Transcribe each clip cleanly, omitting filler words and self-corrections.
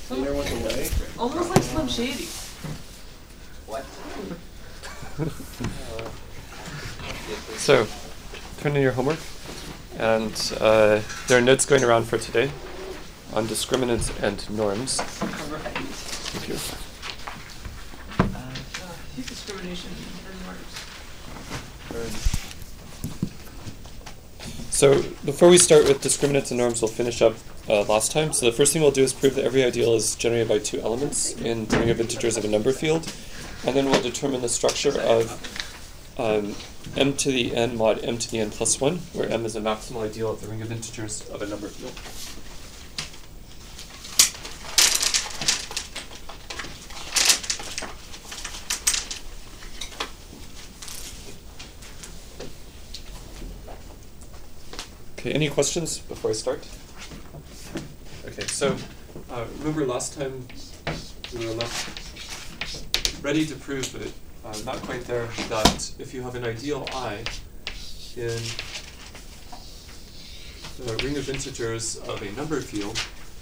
Peter went away. Almost like Slim Shady. What? So, turn in your homework, and there are notes going around for today on discriminants and norms. Right. Thank you. Discrimination and norms. So, before we start with discriminants and norms, we'll finish up last time. So the first thing we'll do is prove that every ideal is generated by two elements in the ring of integers of a number field. And then we'll determine the structure of m to the n mod m to the n plus 1, where m is a maximal ideal of the ring of integers of a number field. Okay, any questions before I start? Okay, so remember last time we were ready to prove, but not quite there, that if you have an ideal I in the ring of integers of a number field,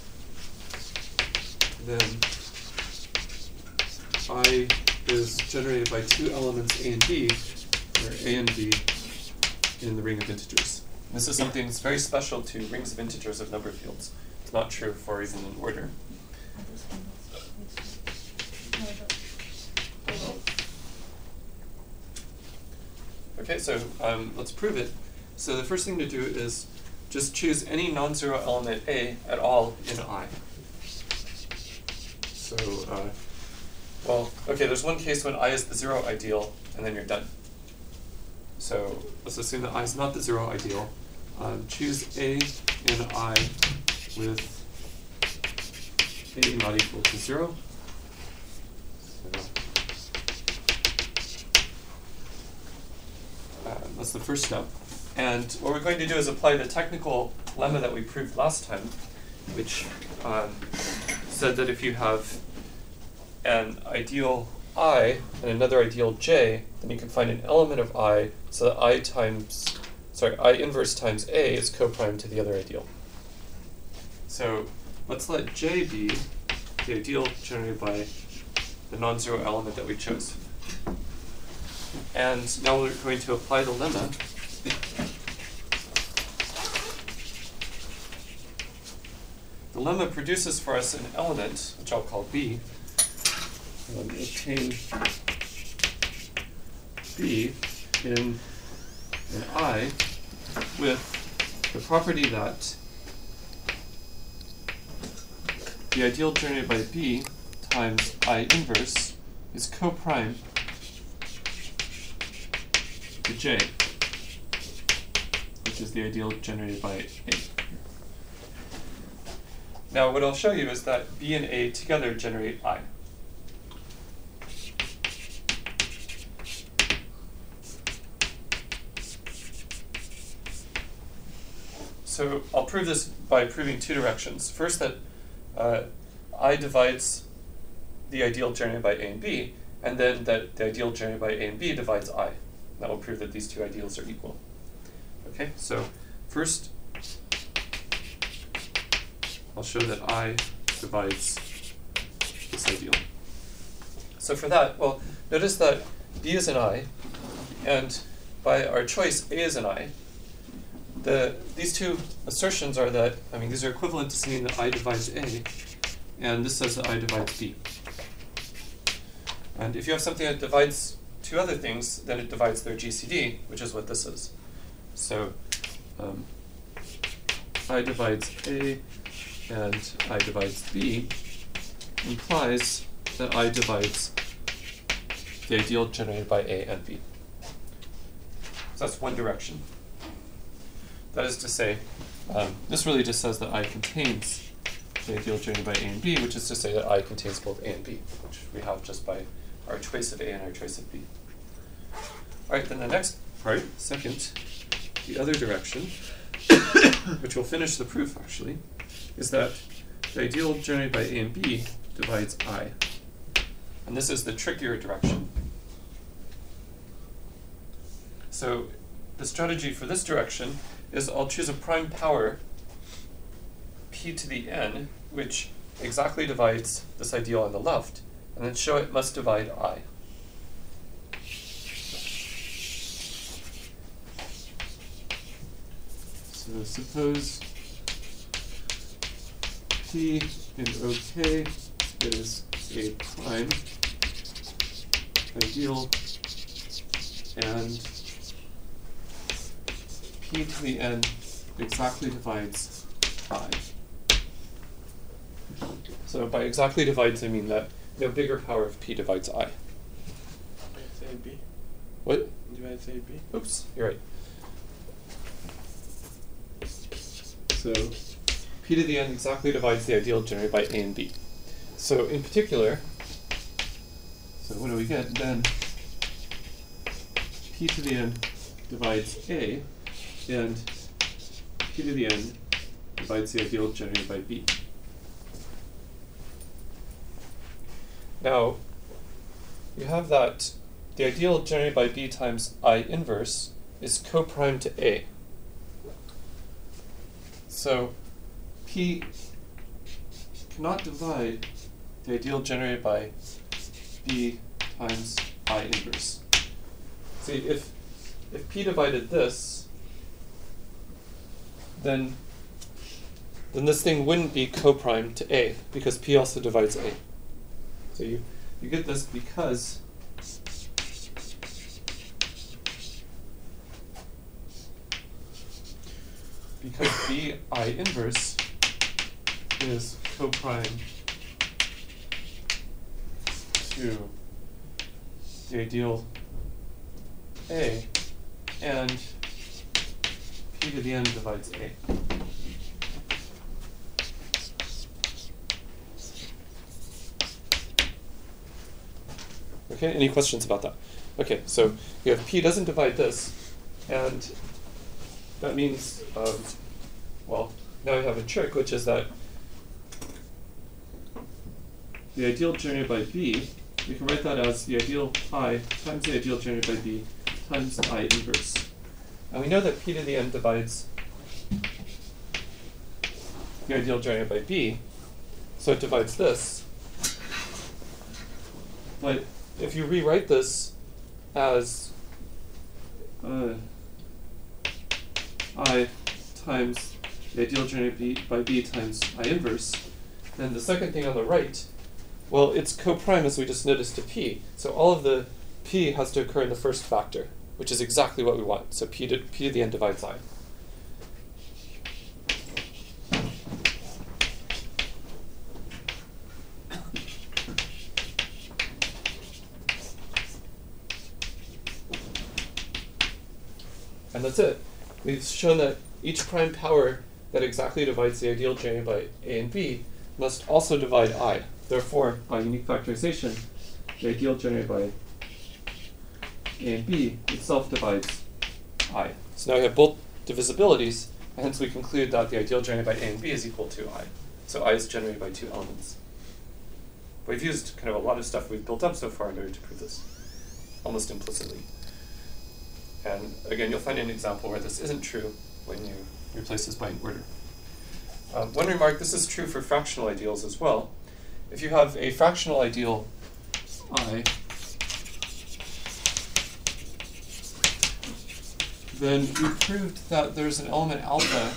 then I is generated by two elements A and B, where A and B in the ring of integers. This is something that's very special to rings of integers of number fields. It's not true for even an order. Okay, so let's prove it. So the first thing to do is just choose any non-zero element A at all in I. So, well, okay, there's one case when I is the zero ideal, and then you're done. So let's assume that I is not the zero ideal. Choose A in I with A not equal to 0. So, that's the first step. And what we're going to do is apply the technical lemma that we proved last time, which said that if you have an ideal I and another ideal J, then you can find an element of I so that I inverse times A is co-prime to the other ideal. So let's let J be the ideal generated by the non-zero element that we chose. And now we're going to apply the lemma. The lemma produces for us an element, which I'll call B. Obtain B in an I with the property that the ideal generated by B times I inverse is co-prime to J, which is the ideal generated by A. Now what I'll show you is that B and A together generate I. So I'll prove this by proving two directions. First, that I divides the ideal generated by A and B, and then that the ideal generated by A and B divides I. That will prove that these two ideals are equal. Okay, so first, I'll show that I divides this ideal. So for that, well, notice that B is an I, and by our choice, A is an I. These two assertions are that, these are equivalent to saying that I divides A, and this says that I divides B. And if you have something that divides two other things, then it divides their GCD, which is what this is. So I divides A and I divides B implies that I divides the ideal generated by A and B. So that's one direction. That is to say, this really just says that I contains the ideal generated by A and B, which is to say that I contains both A and B, which we have just by our choice of A and our choice of B. All right, then the next part, second, the other direction, which will finish the proof actually, is that the ideal generated by A and B divides I. And this is the trickier direction. So the strategy for this direction is I'll choose a prime power p to the n, which exactly divides this ideal on the left, and then show it must divide I. So suppose P in OK is a prime ideal, and P to the n exactly divides I. So by exactly divides, I mean that no bigger power of P divides I. Divides AB. What? Divides AB. Oops, you're right. So P to the n exactly divides the ideal generated by A and B. So in particular, so what do we get? Then P to the n divides A, and P to the n divides the ideal generated by B. Now, you have that the ideal generated by B times I inverse is co-prime to A. So P cannot divide the ideal generated by B times I inverse. See, if P divided this, then this thing wouldn't be co-prime to A, because P also divides A. So you get this because B I inverse is co-prime to the ideal A, and P to the n divides A. Okay, any questions about that? Okay, so we have P doesn't divide this, and that means, well, now we have a trick, which is that the ideal generated by B, we can write that as the ideal I times the ideal generated by B times I inverse. And we know that P to the n divides the ideal generated by B, so it divides this. But if you rewrite this as I times the ideal generated by B times I inverse, then the second thing on the right, well, it's co-prime as we just noticed to P. So all of the P has to occur in the first factor, which is exactly what we want. So P to the n divides I. And that's it. We've shown that each prime power that exactly divides the ideal generated by A and B must also divide I. Therefore, by unique factorization, the ideal generated by A and B itself divides I. So now we have both divisibilities, and hence we conclude that the ideal generated by A and B is equal to I. So I is generated by two elements. We've used kind of a lot of stuff we've built up so far in order to prove this, almost implicitly. And again, you'll find an example where this isn't true when you replace this by an order. One remark, this is true for fractional ideals as well. If you have a fractional ideal I, then we proved that there's an element alpha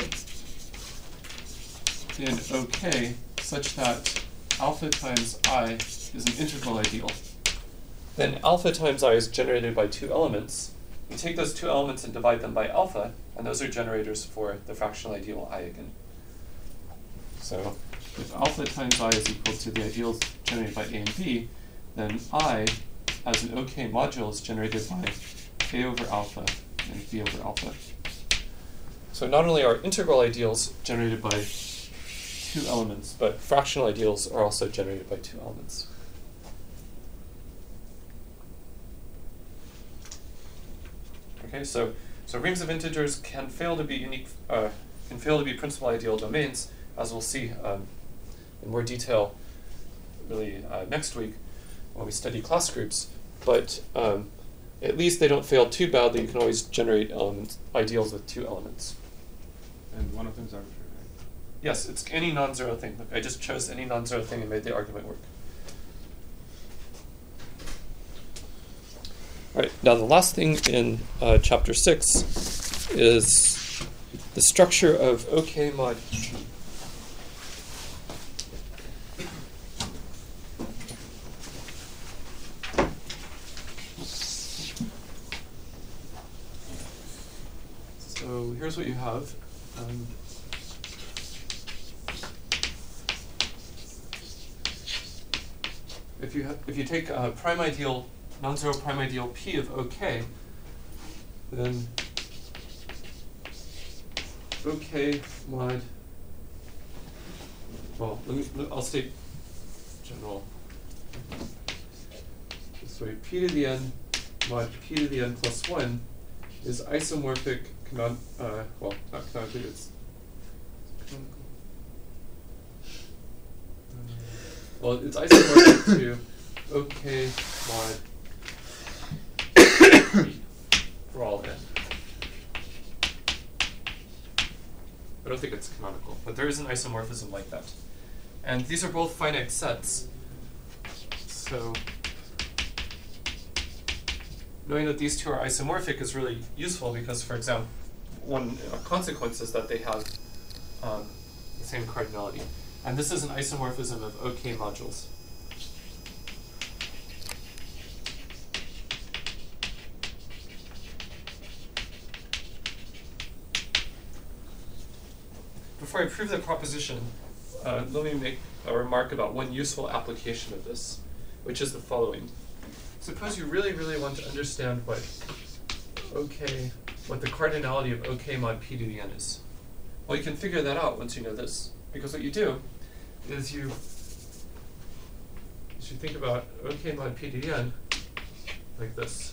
in OK such that alpha times I is an integral ideal. Then alpha times I is generated by two elements. You take those two elements and divide them by alpha, and those are generators for the fractional ideal I again. So if alpha times I is equal to the ideals generated by A and B, then I, as an OK module, is generated by A over alpha and B over alpha. So not only are integral ideals generated by two elements, but fractional ideals are also generated by two elements. Okay, so rings of integers can fail to be unique, can fail to be principal ideal domains, as we'll see in more detail, really next week when we study class groups. But at least they don't fail too badly. You can always generate ideals with two elements. And one of them is arbitrary, Yes, it's any non-zero thing. Look, I just chose any non-zero thing and made the argument work. All right, now the last thing in chapter 6 is the structure of OK mod P. So here's what you have. If you take a prime ideal, non-zero prime ideal P of OK, then OK mod, well, I'll state general. This way, P to the n mod P to the n plus 1 is isomorphic, well, not canonically, it's canonical. Well, it's isomorphic to OK mod P for all n. I don't think it's canonical, but there is an isomorphism like that. And these are both finite sets. So knowing that these two are isomorphic is really useful because, for example, one consequence is that they have the same cardinality. And this is an isomorphism of OK modules. Before I prove the proposition, let me make a remark about one useful application of this, which is the following. Suppose you really, really want to understand what the cardinality of OK mod P to the n is. Well, you can figure that out once you know this, because what you do is you think about OK mod P to the n like this.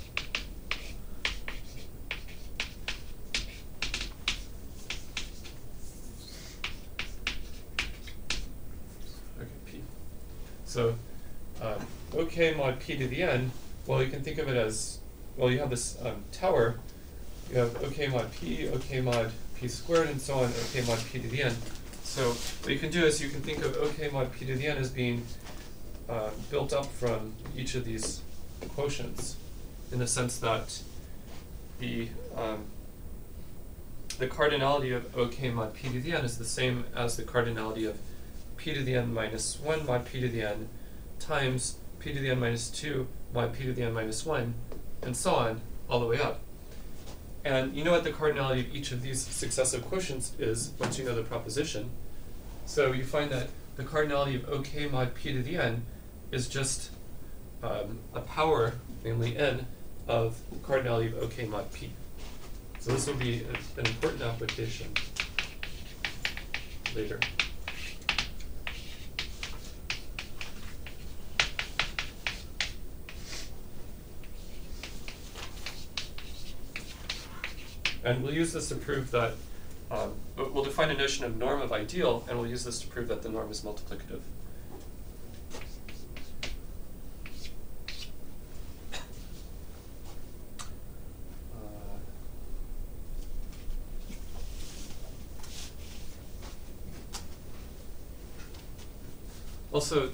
Okay, P. So OK mod P to the n, well, you can think of it as, well, you have this tower. You have OK mod P squared, and so on, OK mod P to the n. So what you can do is you can think of OK mod P to the n as being built up from each of these quotients, in the sense that the cardinality of OK mod P to the n is the same as the cardinality of P to the n minus 1 mod P to the n times P to the n minus 2 mod P to the n minus 1, and so on, all the way up. And you know what the cardinality of each of these successive quotients is once you know the proposition. So you find that the cardinality of OK mod P to the n is just a power, namely n, of the cardinality of OK mod P. So this will be an important application later. And we'll use this to prove that, we'll define a notion of norm of ideal, and we'll use this to prove that the norm is multiplicative. Also,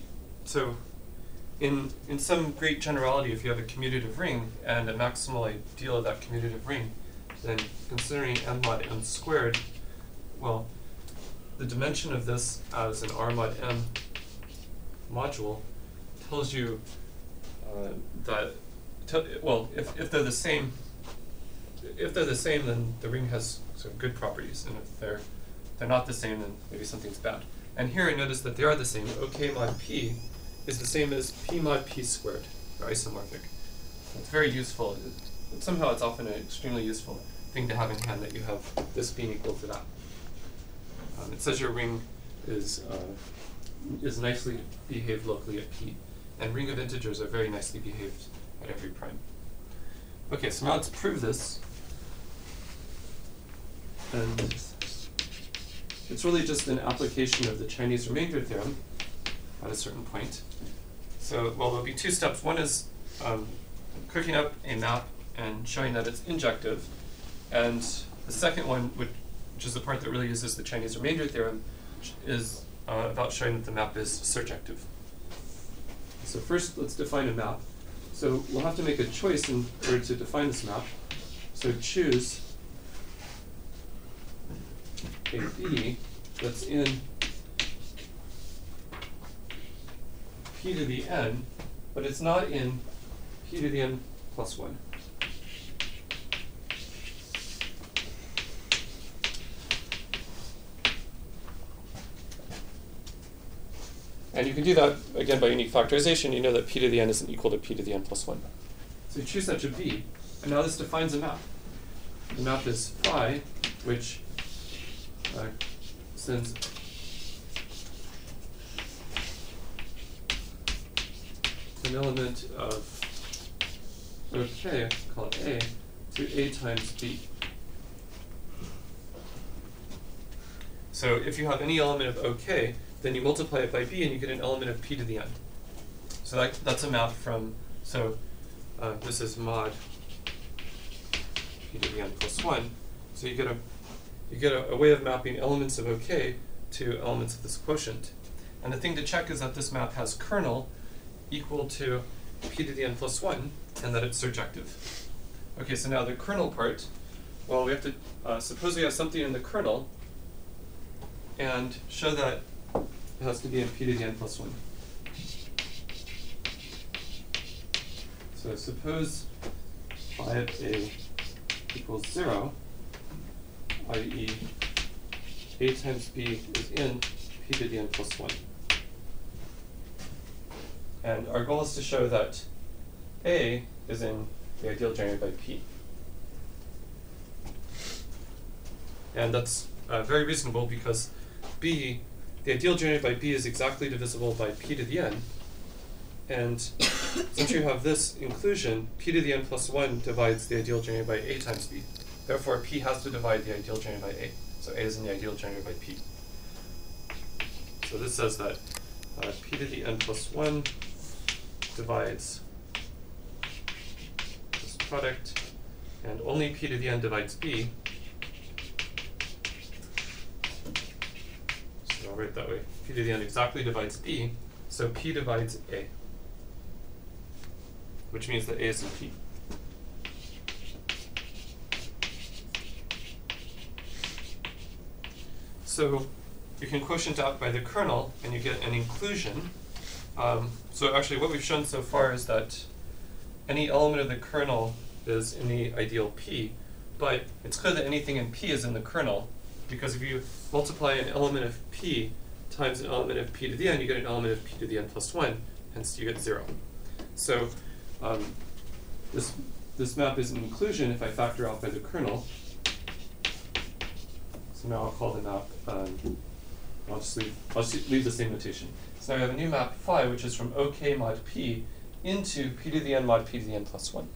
in some great generality, if you have a commutative ring and a maximal ideal of that commutative ring, then considering m mod m squared, well, the dimension of this as an R mod m module tells you that, well, if they're the same, then the ring has sort of good properties, and if they're not the same, then maybe something's bad. And here I notice that they are the same. OK mod p is the same as p mod p squared. They're isomorphic. It's very useful. Somehow it's often an extremely useful thing to have in hand that you have this being equal to that. It says your ring is nicely behaved locally at p, and ring of integers are very nicely behaved at every prime. Okay, so now let's prove this. And it's really just an application of the Chinese remainder theorem at a certain point. So, well, there'll be two steps. One is cooking up a map and showing that it's injective. And the second one would which is the part that really uses the Chinese remainder theorem, is about showing that the map is surjective. So first, let's define a map. So we'll have to make a choice in order to define this map. So choose a B that's in P to the n, but it's not in P to the n plus 1. And you can do that, again, by unique factorization. You know that P to the n isn't equal to P to the n plus 1. So you choose such a B, and now this defines a map. The map is phi, which sends an element of OK, called A, to A times B. So if you have any element of OK, then you multiply it by B and you get an element of P to the n. So that's a map from, this is mod P to the n plus 1. So you get a way of mapping elements of OK to elements of this quotient. And the thing to check is that this map has kernel equal to P to the n plus 1 and that it's surjective. Okay, so now the kernel part, well, we have to suppose we have something in the kernel and show that it has to be in P to the n plus 1. So suppose phi of A equals 0, i.e. A times B is in P to the n plus 1. And our goal is to show that A is in the ideal generated by P. And that's very reasonable because B, the ideal generated by B is exactly divisible by P to the n. And since you have this inclusion, P to the n plus 1 divides the ideal generated by A times B. Therefore, P has to divide the ideal generated by A. So A is in the ideal generated by P. So this says that P to the n plus 1 divides this product, and only P to the n divides B. So I'll write it that way. P to the n exactly divides B, so P divides A, which means that A is in P. So you can quotient out by the kernel, and you get an inclusion. So actually what we've shown so far is that any element of the kernel is in the ideal P, but it's clear that anything in P is in the kernel, because if you multiply an element of P times an element of P to the n, you get an element of P to the n plus 1, hence you get 0. So this map is an inclusion if I factor out by the kernel. So now I'll call the map, I'll just leave the same notation. So now we have a new map phi, which is from OK mod P into P to the n mod P to the n plus 1.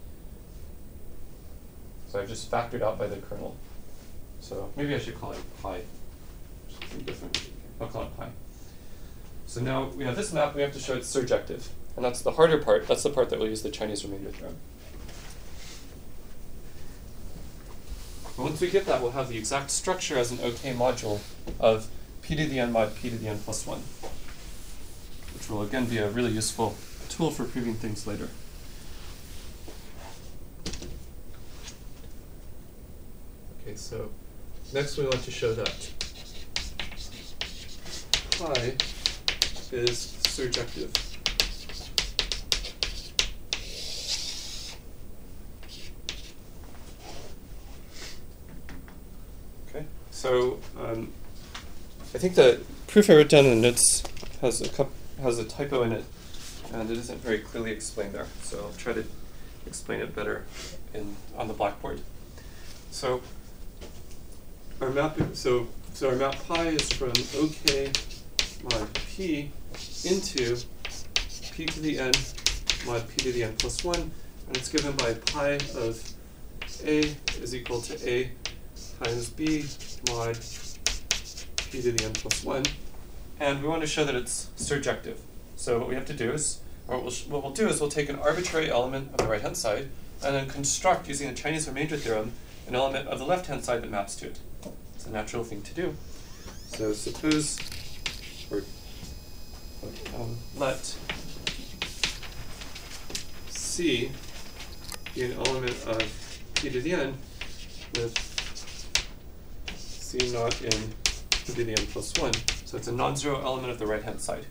So I've just factored out by the kernel. So maybe I should call it pi. Something different. I'll call it pi. So now we have this map, we have to show it's surjective. And that's the harder part. That's the part that we'll use the Chinese remainder theorem. Once we get that, we'll have the exact structure as an OK module of P to the n mod P to the n plus 1, which will again be a really useful tool for proving things later. Okay, so next we want to show that pi is surjective. Okay, so I think the proof I wrote down in the notes has a typo in it, and it isn't very clearly explained there. So I'll try to explain it better on the blackboard. So our map, our map pi is from OK mod P into P to the n mod P to the n plus 1, and it's given by pi of A is equal to A times B mod P to the n plus 1. And we want to show that it's surjective. So what we have to do is, or what we'll do is we'll take an arbitrary element of the right-hand side and then construct, using the Chinese remainder theorem, an element of the left-hand side that maps to it. So a natural thing to do. So suppose, or let C be an element of p to the n with C naught in p to the n plus 1. So it's a non-zero element of the right-hand side.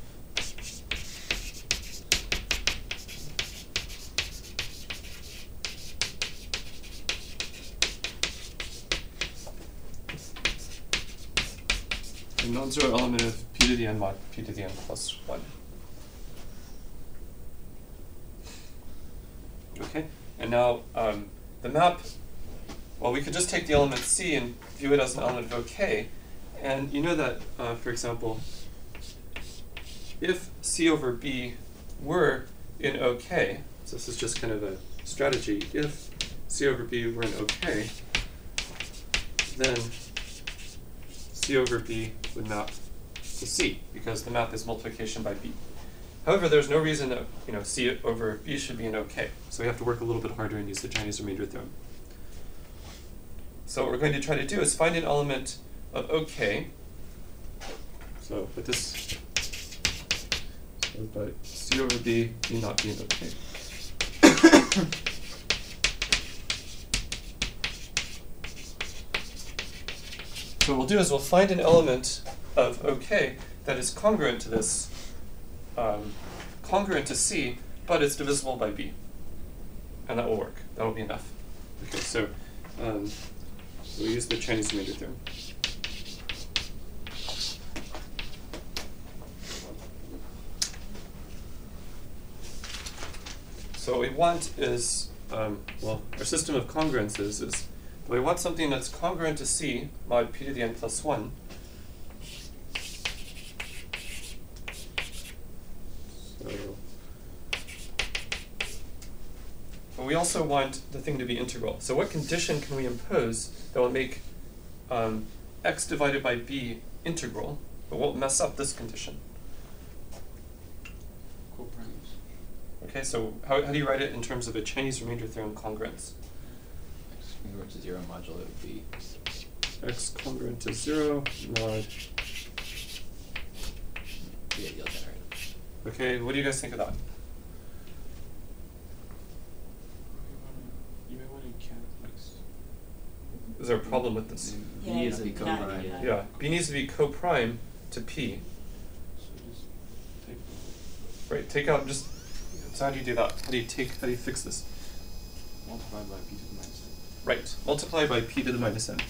A non-zero element of p to the n mod p to the n plus 1. Okay, and now the map, well, we could just take the element C and view it as an element of OK. And you know that, for example, if C over B were in OK, so this is just kind of a strategy, if C over B were in OK, then C over B would map to C, because the map is multiplication by B. However, there's no reason that C over B should be in OK, so we have to work a little bit harder and use the Chinese remainder theorem. So what we're going to try to do is find an element of OK. So, but this, but C over B need not be in OK. So what we'll do is we'll find an element of OK that is congruent to this, congruent to C, but it's divisible by B. And that will work. That will be enough. Okay, so we'll use the Chinese remainder theorem. So what we want is, well, our system of congruences is, we want something that's congruent to C mod p to the n plus 1. So, but we also want the thing to be integral. So what condition can we impose that will make x divided by b integral, but won't mess up this condition? Coprimes. Okay, so how do you write it in terms of a Chinese remainder theorem congruence? X congruent to 0 modulo b. X congruent to 0 mod. The ideal generator. Okay, what do you guys think of that? You may want to count x. Is there a problem with this? Yeah, B is a yeah, coprime. yeah. Yeah, B needs to be coprime to P. So just take Right, take out just, so how do you do that? How do you fix this? multiply by p to the minus n. Right, multiply by P to the minus n.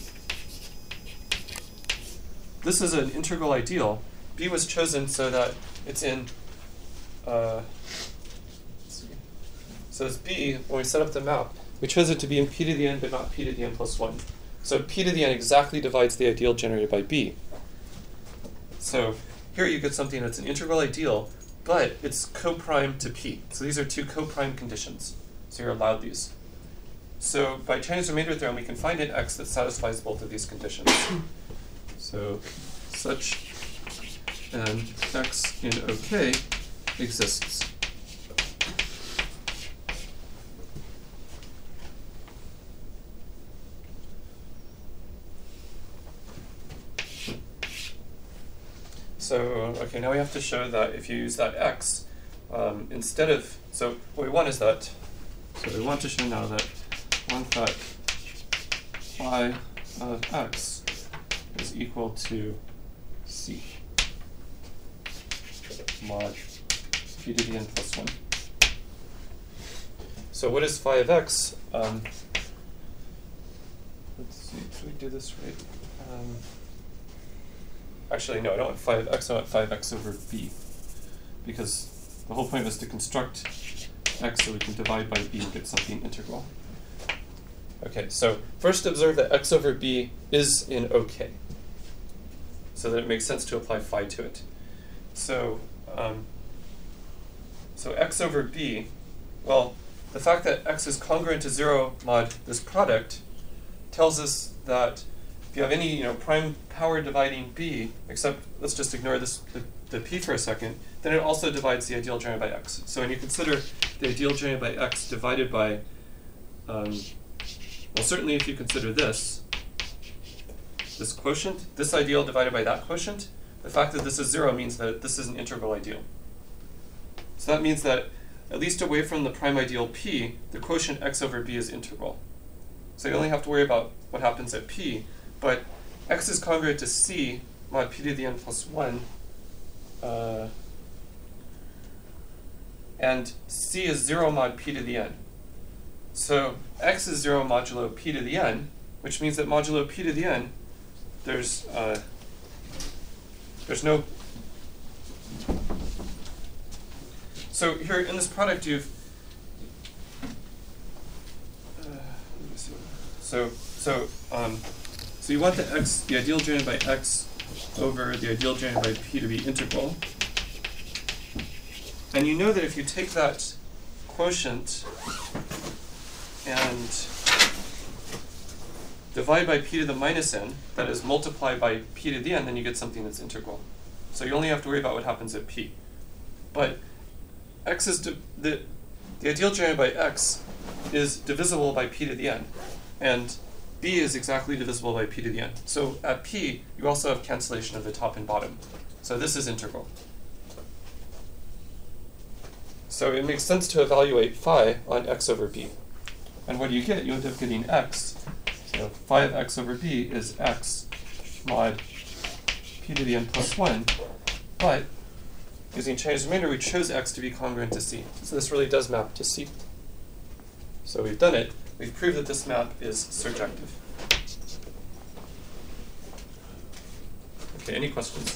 This is an integral ideal. B was chosen so that it's in, let's see. So it's B, when we set up the map, we chose it to be in P to the n, but not P to the n plus 1. So P to the n exactly divides the ideal generated by B. So here you get something that's an integral ideal, but it's coprime to P. So these are two coprime conditions. So you're allowed these. So by Chinese remainder theorem, we can find an x that satisfies both of these conditions. So such an x in OK exists. So, okay, now we have to show that if you use that x, instead of, so what we want is that, so we want to show now that phi of x is equal to c mod p to the n plus 1. So what is phi of x? Let's see, should we do this right? Actually, no, I don't want phi of x, I want phi of x over b. Because the whole point was to construct x so we can divide by b and get something integral. Okay, so first observe that x over b is in OK, so that it makes sense to apply phi to it. So, so x over b, well, the fact that x is congruent to 0 mod this product tells us that if you have any prime power dividing b, except let's just ignore this the p for a second, then it also divides the ideal generated by x. So when you consider the ideal generated by x divided by, well, certainly if you consider this, this quotient, this ideal divided by that quotient, the fact that this is 0 means that this is an integral ideal. So that means that, at least away from the prime ideal p, the quotient x over b is integral. So you only have to worry about what happens at p, but x is congruent to c mod p to the n plus 1, and c is 0 mod p to the n. So x is 0 modulo p to the n, which means that modulo p to the n, there's no... So here in this product you've... let me see. So you want the ideal generated by x over the ideal generated by p to be integral. And you know that if you take that quotient and divide by p to the minus n, that is multiply by p to the n, then you get something that's integral. So you only have to worry about what happens at p. But x is the ideal generated by x is divisible by p to the n, and b is exactly divisible by p to the n. So at p, you also have cancellation of the top and bottom. So this is integral. So it makes sense to evaluate phi on x over b. And what do you get? You end up getting x. So phi of x over b is x mod p to the n plus 1. But using Chinese remainder, we chose x to be congruent to c. So this really does map to c. So we've done it. We've proved that this map is surjective. Okay, any questions?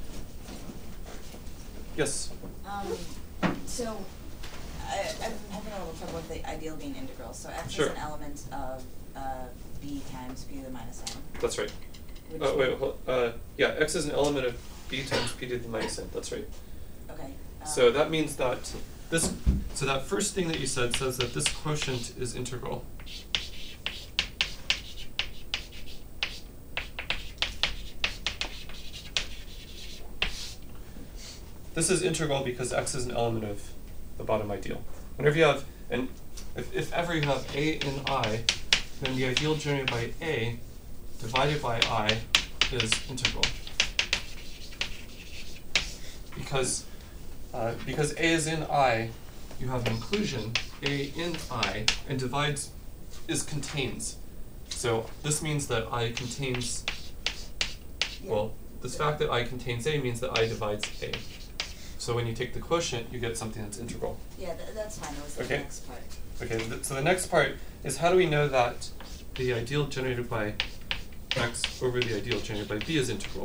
Yes? So I'm having a little trouble with the ideal being integral. So x Sure. is an element of b times p to the minus n. That's right. Yeah, x is an element of b times p to the minus n. That's right. Okay. So that means that this. So that first thing that you said says that this quotient is integral. This is integral because x is an element of the bottom ideal. Whenever you have, and if ever you have a in I, then the ideal generated by a divided by I is integral. Because a is in I, you have inclusion, a in I, and divides is contains. So this means that I contains, well, this fact that I contains a means that I divides a. So when you take the quotient, you get something that's integral. Yeah, that's fine. It was the Okay. next part. Okay, so the next part is how do we know that the ideal generated by x over the ideal generated by b is integral?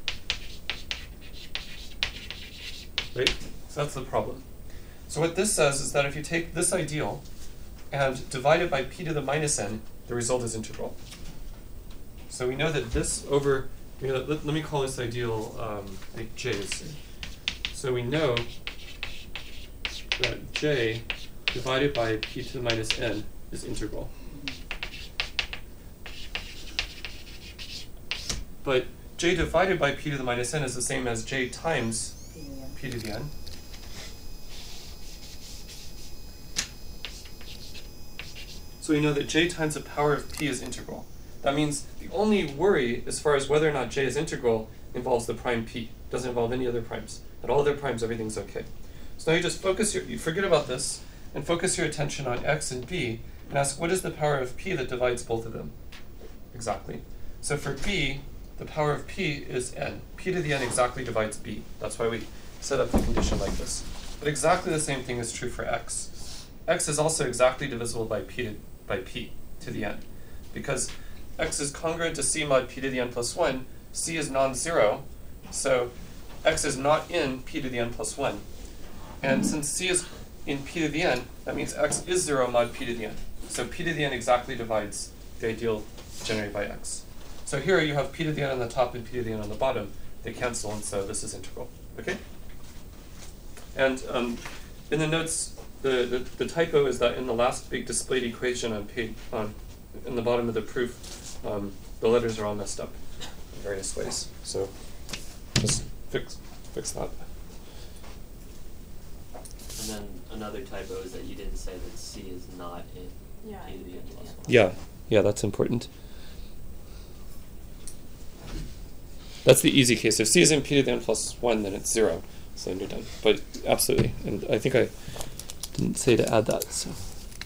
Right? So that's the problem. So what this says is that if you take this ideal and divide it by p to the minus n, the result is integral. So we know that this over, let me call this ideal like j's. So we know that j divided by p to the minus n is integral. But j divided by p to the minus n is the same as j times p to the n. So we know that j times the power of p is integral. That means the only worry as far as whether or not j is integral involves the prime p. It doesn't involve any other primes. At all other primes, everything's okay. So now you just you forget about this, and focus your attention on x and b, and ask what is the power of p that divides both of them? Exactly. So for b, the power of p is n. P to the n exactly divides b. That's why we set up the condition like this. But exactly the same thing is true for x. X is also exactly divisible by p to the n. Because x is congruent to c mod p to the n plus 1, c is non-zero, so x is not in p to the n plus 1. And since c is in p to the n, that means x is 0 mod p to the n. So p to the n exactly divides the ideal generated by x. So here you have p to the n on the top and p to the n on the bottom. They cancel, and so this is integral. Okay? And in the notes, the typo is that in the last big displayed equation in the bottom of the proof, the letters are all messed up in various ways. So just fix that. And then another typo is that you didn't say that c is not in Yeah, p to the n plus 1. Yeah, that's important. That's the easy case. If c is in p to the n plus 1, then it's 0. So then you're done. But absolutely. And I think I didn't say to add that. So.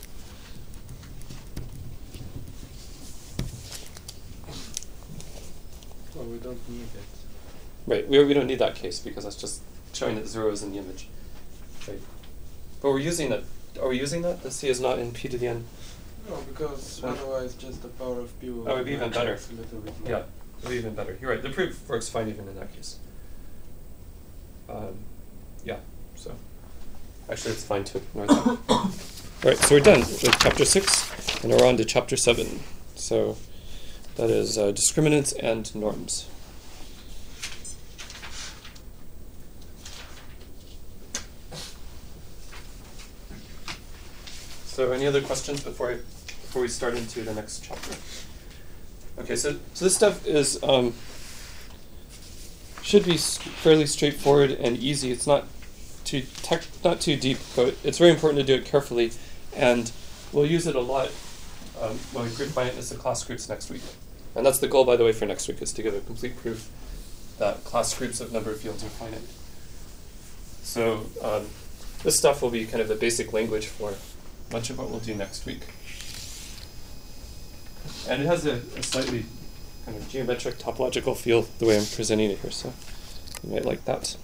Well, we don't need it. Right. We don't need that case because that's just showing that 0 is in the image. Right. But we're using that. Are we using that? The c is not in p to the n? No, because otherwise just the power of p will That would be even better. a little bit more. Yeah, it would be even better. You're right. The proof works fine even in that case. Yeah, so actually it's fine to ignore that. All right, so we're done with chapter 6, and we're on to chapter 7. So that is discriminants and norms. So any other questions before we start into the next chapter? Okay, so this stuff is should be fairly straightforward and easy. It's not too deep, but it's very important to do it carefully, and we'll use it a lot when we group finiteness of class groups next week. And that's the goal, by the way, for next week, is to give a complete proof that class groups of number of fields are finite. So this stuff will be kind of the basic language for much of what we'll do next week. And it has a slightly kind of geometric topological feel the way I'm presenting it here, so you might like that.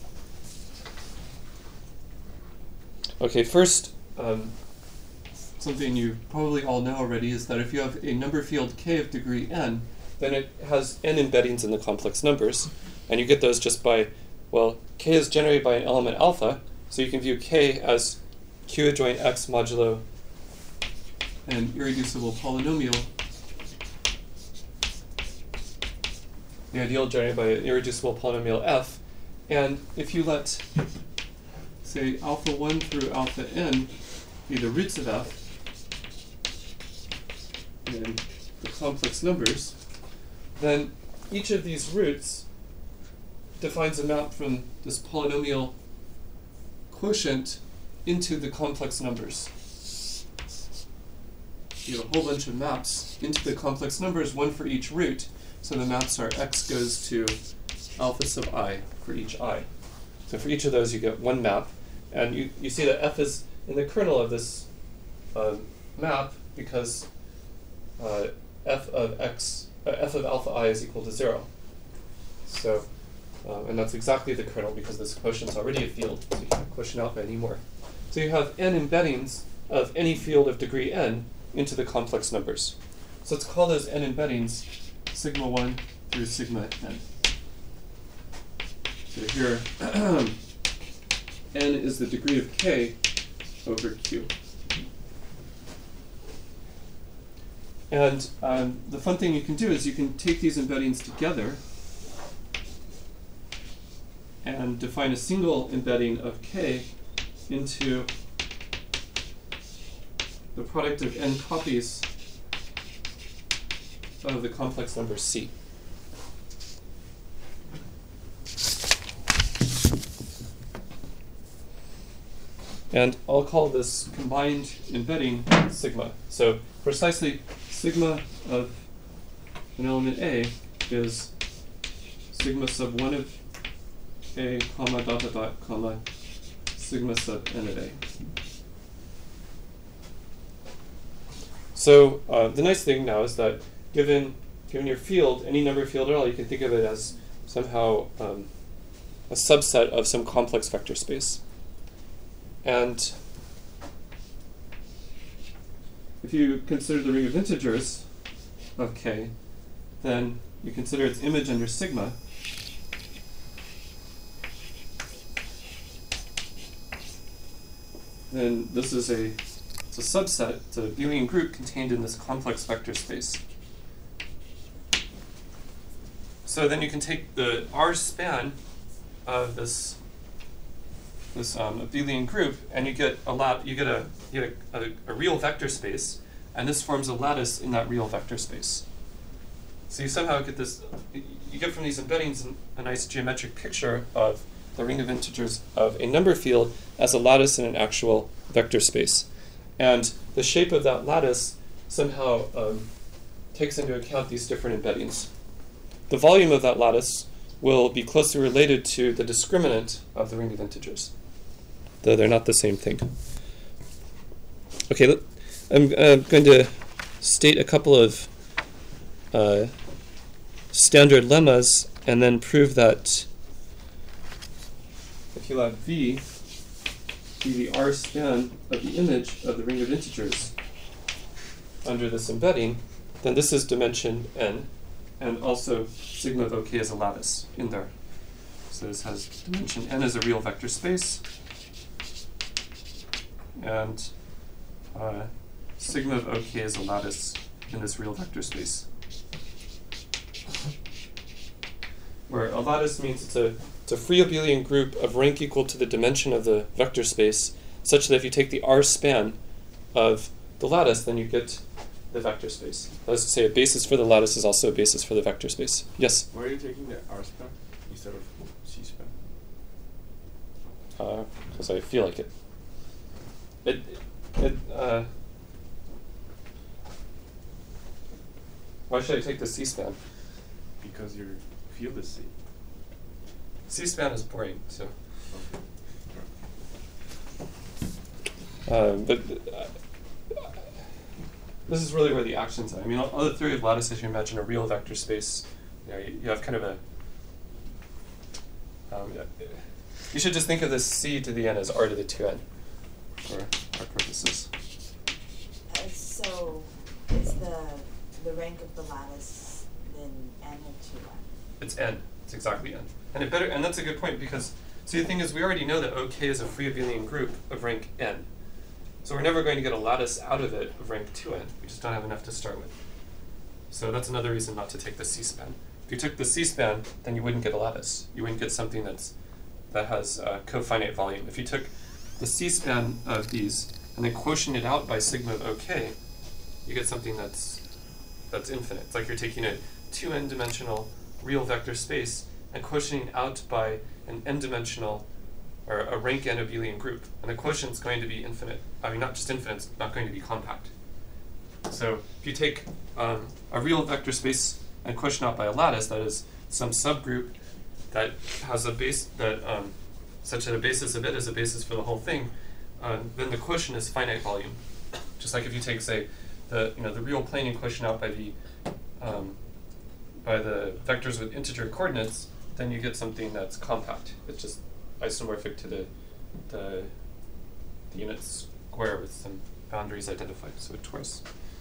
Okay, first, something you probably all know already is that if you have a number field k of degree n, then it has n embeddings in the complex numbers, and you get those just by, well, k is generated by an element alpha, so you can view k as q adjoint x modulo an irreducible polynomial, the ideal generated by an irreducible polynomial f, and if you let, say, alpha 1 through alpha n be the roots of f in the complex numbers, then each of these roots defines a map from this polynomial quotient into the complex numbers. You have a whole bunch of maps into the complex numbers, one for each root. So the maps are x goes to alpha sub I for each I. So for each of those you get one map. And you see that f is in the kernel of this map because f of alpha I is equal to 0. So, and that's exactly the kernel because this quotient is already a field, so you can't quotient alpha anymore. So you have n embeddings of any field of degree n into the complex numbers. So let's call those n embeddings sigma 1 through sigma n. So here, n is the degree of k over q. And the fun thing you can do is you can take these embeddings together and define a single embedding of k into the product of n copies of the complex number c. And I'll call this combined embedding sigma. So precisely sigma of an element A is sigma sub 1 of A, comma, dot, dot, dot, comma, sigma sub n of A. So the nice thing now is that given your field, any number field at all, you can think of it as somehow a subset of some complex vector space. And if you consider the ring of integers of k, then you consider its image under sigma. Then this is it's a subset, it's a Abelian group contained in this complex vector space. So then you can take the R span of this Abelian group, and you get a real vector space, and this forms a lattice in that real vector space. So you somehow get this. You get from these embeddings a nice geometric picture of the ring of integers of a number field as a lattice in an actual vector space, and the shape of that lattice somehow takes into account these different embeddings. The volume of that lattice will be closely related to the discriminant of the ring of integers, though they're not the same thing. Okay, I'm going to state a couple of standard lemmas and then prove that if you let V be the R span of the image of the ring of integers under this embedding, then this is dimension n, and also sigma of OK is a lattice in there. So this has dimension n as a real vector space, and sigma of OK is a lattice in this real vector space. Where a lattice means it's a free abelian group of rank equal to the dimension of the vector space, such that if you take the R span of the lattice, then you get the vector space. That is to say, a basis for the lattice is also a basis for the vector space. Yes? Why are you taking the R span instead of C span? Because I feel like it. Why should I take the C span? Because your field is C. C span is boring, so. Okay. But this is really where the actions are. I mean, all the theory of lattices, you imagine a real vector space. You have kind of a. You should just think of this C to the n as R to the 2n for our purposes. So, is the rank of the lattice then n or 2n? It's n. It's exactly n. And that's a good point because, see, the thing is, we already know that OK is a free abelian group of rank n. So we're never going to get a lattice out of it of rank 2n. We just don't have enough to start with. So that's another reason not to take the C-span. If you took the C-span, then you wouldn't get a lattice. You wouldn't get something that has cofinite volume. If you took the C-span of these and then quotient it out by sigma of OK, you get something that's infinite. It's like you're taking a 2n dimensional real vector space and quotienting out by an n-dimensional or a rank n abelian group. And the quotient is going to be infinite. I mean, not just infinite, it's not going to be compact. So if you take a real vector space and quotient out by a lattice, that is some subgroup that has a base that such that a basis of it is a basis for the whole thing, then the quotient is finite volume. Just like if you take, say, the real plane and quotient out by the vectors with integer coordinates, then you get something that's compact. It's just isomorphic to the unit square with some boundaries identified, so a torus.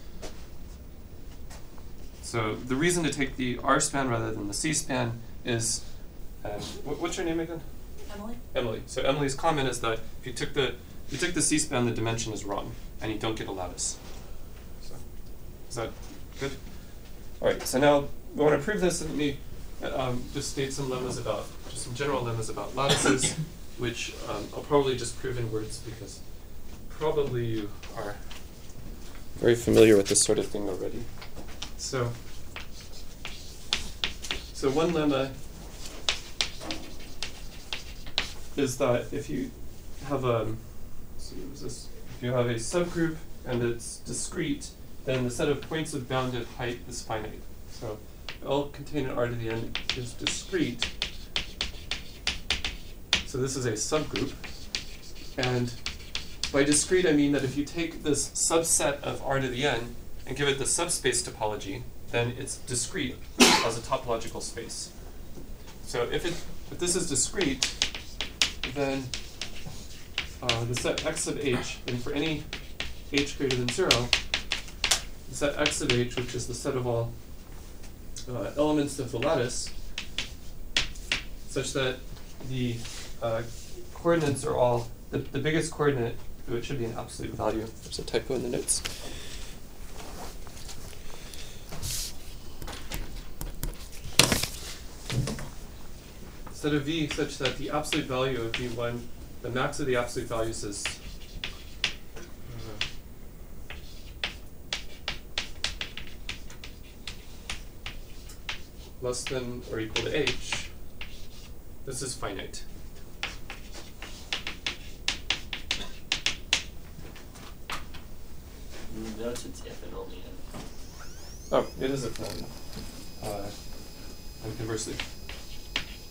So the reason to take the R span rather than the C span is, what's your name again? Emily? Emily. So Emily's comment is that if you took the C span, the dimension is wrong, and you don't get a lattice. So, is that good? All right. So now we want to prove this, and let me just state some some general lemmas about lattices, which I'll probably just prove in words because probably you are very familiar with this sort of thing already. So one lemma is that if you have a subgroup and it's discrete, then the set of points of bounded height is finite. So L contained in R to the n is discrete. So this is a subgroup. And by discrete, I mean that if you take this subset of R to the n and give it the subspace topology, then it's discrete as a topological space. So if this is discrete, then the set x of h, and for any h greater than 0, the set x of h, which is the set of all elements of the lattice, such that the coordinates are all, the biggest coordinate, which should be an absolute value. There's a typo in the notes. Set of V such that the absolute value of V1, the max of the absolute values is less than or equal to h. This is finite. Notice it's if and only if. Oh, it is if and only. And conversely.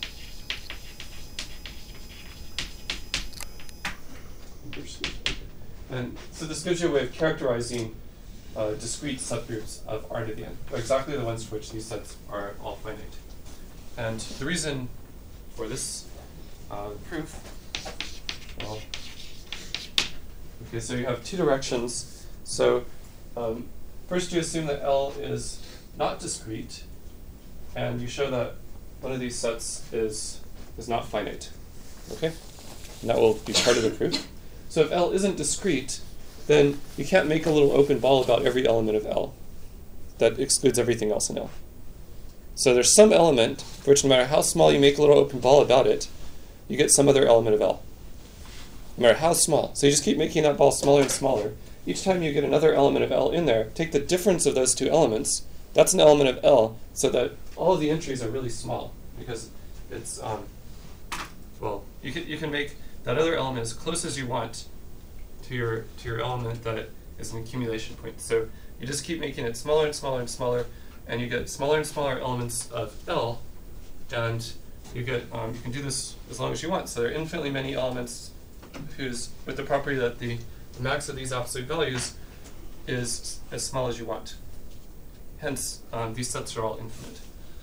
Inversely. Okay. And so this gives you a way of characterizing discrete subgroups of R to the n, exactly the ones for which these sets are all finite. And the reason for this proof, well, okay, so you have two directions. So first you assume that L is not discrete, and you show that one of these sets is not finite. Okay? And that will be part of the proof. So if L isn't discrete, then you can't make a little open ball about every element of L. That excludes everything else in L. So there's some element for which no matter how small you make a little open ball about it, you get some other element of L. No matter how small. So you just keep making that ball smaller and smaller. Each time you get another element of L in there, take the difference of those two elements, that's an element of L, so that all of the entries are really small. Because it's, well, you can make that other element as close as you want to your element that is an accumulation point. So you just keep making it smaller and smaller and smaller, and you get smaller and smaller elements of L, and you get you can do this as long as you want. So there are infinitely many elements with the property that the max of these absolute values is as small as you want. Hence, these sets are all infinite.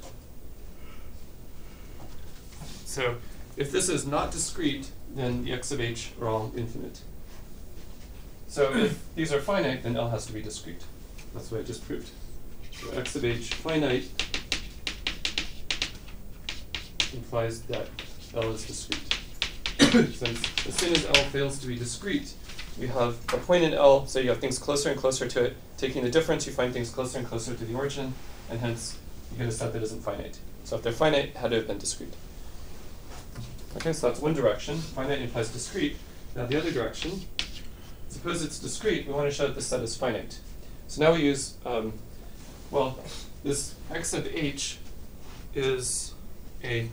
So if this is not discrete, then the x of h are all infinite. So if these are finite, then L has to be discrete. That's what I just proved. So x of h finite implies that L is discrete. Since as soon as L fails to be discrete, we have a point in L, so you have things closer and closer to it. Taking the difference, you find things closer and closer to the origin, and hence you get a set that isn't finite. So if they're finite, it had to have been discrete. Okay, so that's one direction. Finite implies discrete. Now the other direction, suppose it's discrete, we want to show that this set is finite. So now we use, well, this x of h is a,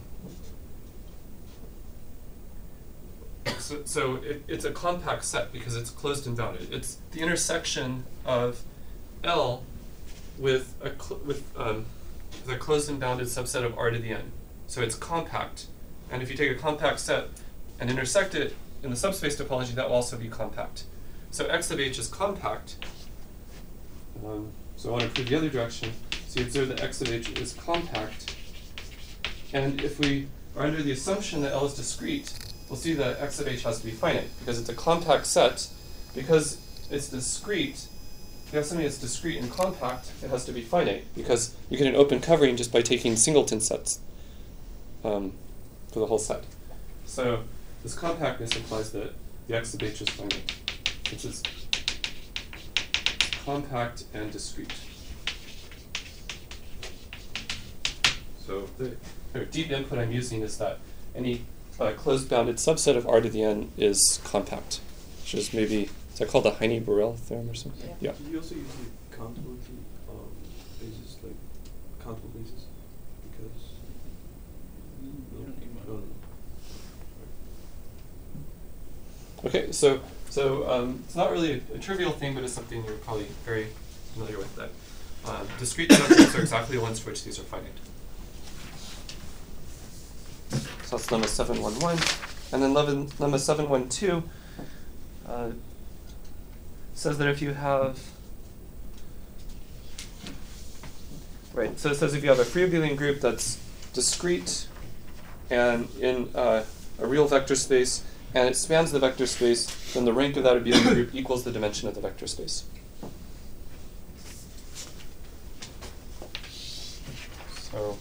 so it's a compact set because it's closed and bounded. It's the intersection of L with a closed and bounded subset of R to the n. So it's compact. And if you take a compact set and intersect it in the subspace topology, that will also be compact. So x of h is compact. So I want to prove the other direction. So you observe that x of h is compact. And if we are under the assumption that L is discrete, we'll see that x of h has to be finite, because it's a compact set. Because it's discrete, if you have something that's discrete and compact, it has to be finite, because you get an open covering just by taking singleton sets for the whole set. So this compactness implies that the x of h is finite, which is compact and discrete. So the deep input I'm using is that any closed bounded subset of R to the n is compact, which is maybe, is that called the Heine-Borel theorem or something? Yeah. Did you also use like countable basis, like countable basis? Because You don't need one. Okay, so it's not really a trivial thing, but it's something you're probably very familiar with. That discrete subsets are exactly the ones for which these are finite. So that's lemma 711, and then lemma 712 says that if you have, right, so it says if you have a free abelian group that's discrete and in a real vector space, and it spans the vector space, then the rank of that abelian group equals the dimension of the vector space. So,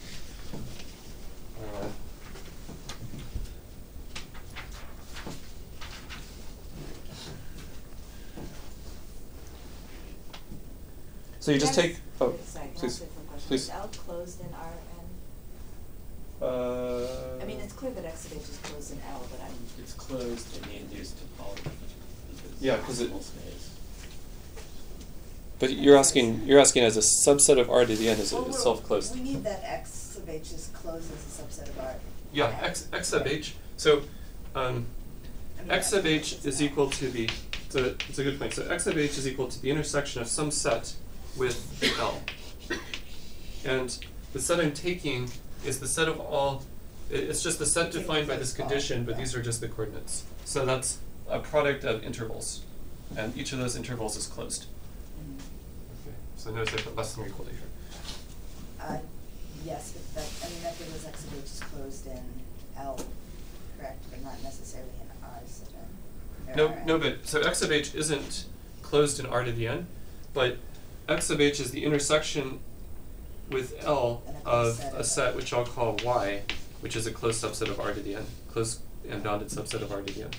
so you just take, oh, Sorry, can I please, ask you a quick question? please. Is L closed in R n? I mean, it's clear that x of h is closed in L, but I'm. It's closed in the induced topology. Yeah, 'cause it- possible space. But you're asking as a subset of R to the n is Well, itself closed. We need that x of h is closed as a subset of R. Yeah, n. x of h. So I mean, x of h is equal to the. So it's a good point. So x of h is equal to the intersection of some set with L, and the set I'm taking is the set of all. It's just the set defined by this condition, but these are just the coordinates. So that's a product of intervals, and each of those intervals is closed. Mhm. Okay, so notice I put less than or equal to here. Yes, but that gives us x of h is closed in L, correct, but not necessarily in R, so then. No, but so x of h isn't closed in R to the n, but x of h is the intersection with L of a set which I'll call Y, which is a closed subset of R to the n, closed and bounded subset of R to the n.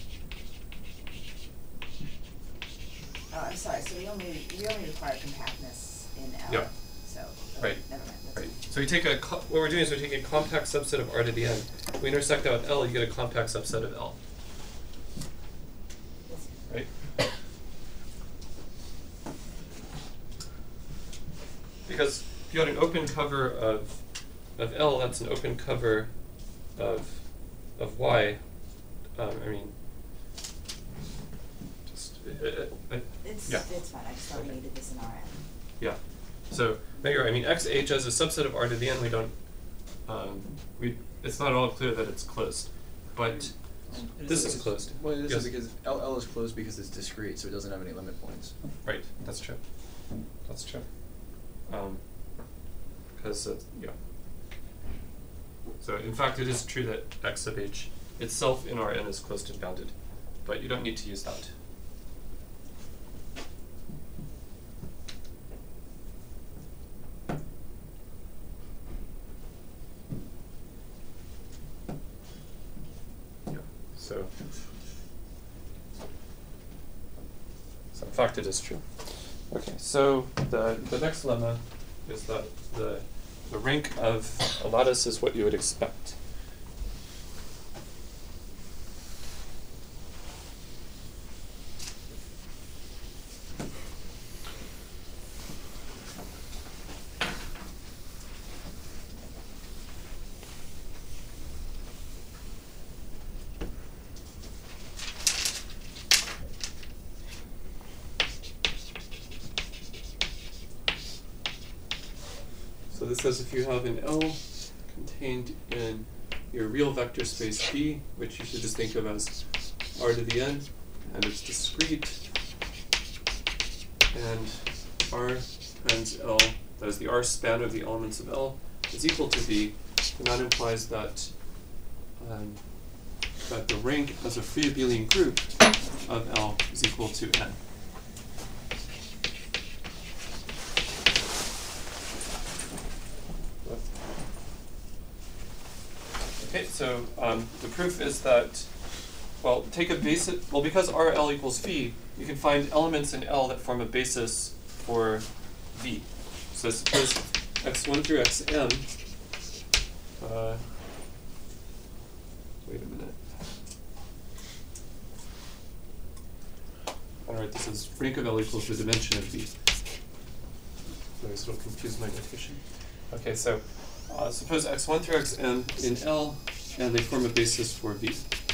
Oh, I'm sorry, so we only require compactness in L. Yeah. So, Right. Never mind. That's Right. So we take what we're doing is we're taking a compact subset of R to the n. If we intersect that with L, you get a compact subset of L. Yes. Right? Because if you had an open cover of L, that's an open cover of Y. I mean, just yeah. It's fine, I just thought we Okay. needed this in Rn. Yeah. So maybe I mean xh as a subset of R to the n. We don't. It's not at all clear that it's closed, but this is closed. Well, it is Yes. because L is closed because it's discrete, so it doesn't have any limit points. Right. That's true. That's true. Because yeah. So in fact, it is true that x of h itself in Rn is closed and bounded, but you don't need to use that. Yeah. So in fact, it is true. Okay. So the next lemma is that the rank of a lattice is what you would expect. So this says if you have an L contained in your real vector space B, which you should just think of as R to the n, and it's discrete, and R times L, that is the R span of the elements of L, is equal to B, and that implies that that the rank as a free abelian group of L is equal to n. Okay, so the proof is that, well, take a basis, well, because RL equals V, you can find elements in L that form a basis for V. So suppose x1 through xm, wait a minute. Alright, this is rank of L equals the dimension of V. Otherwise it'll confuse my notation. Okay, so suppose x1 through xm in L, and they form a basis for V.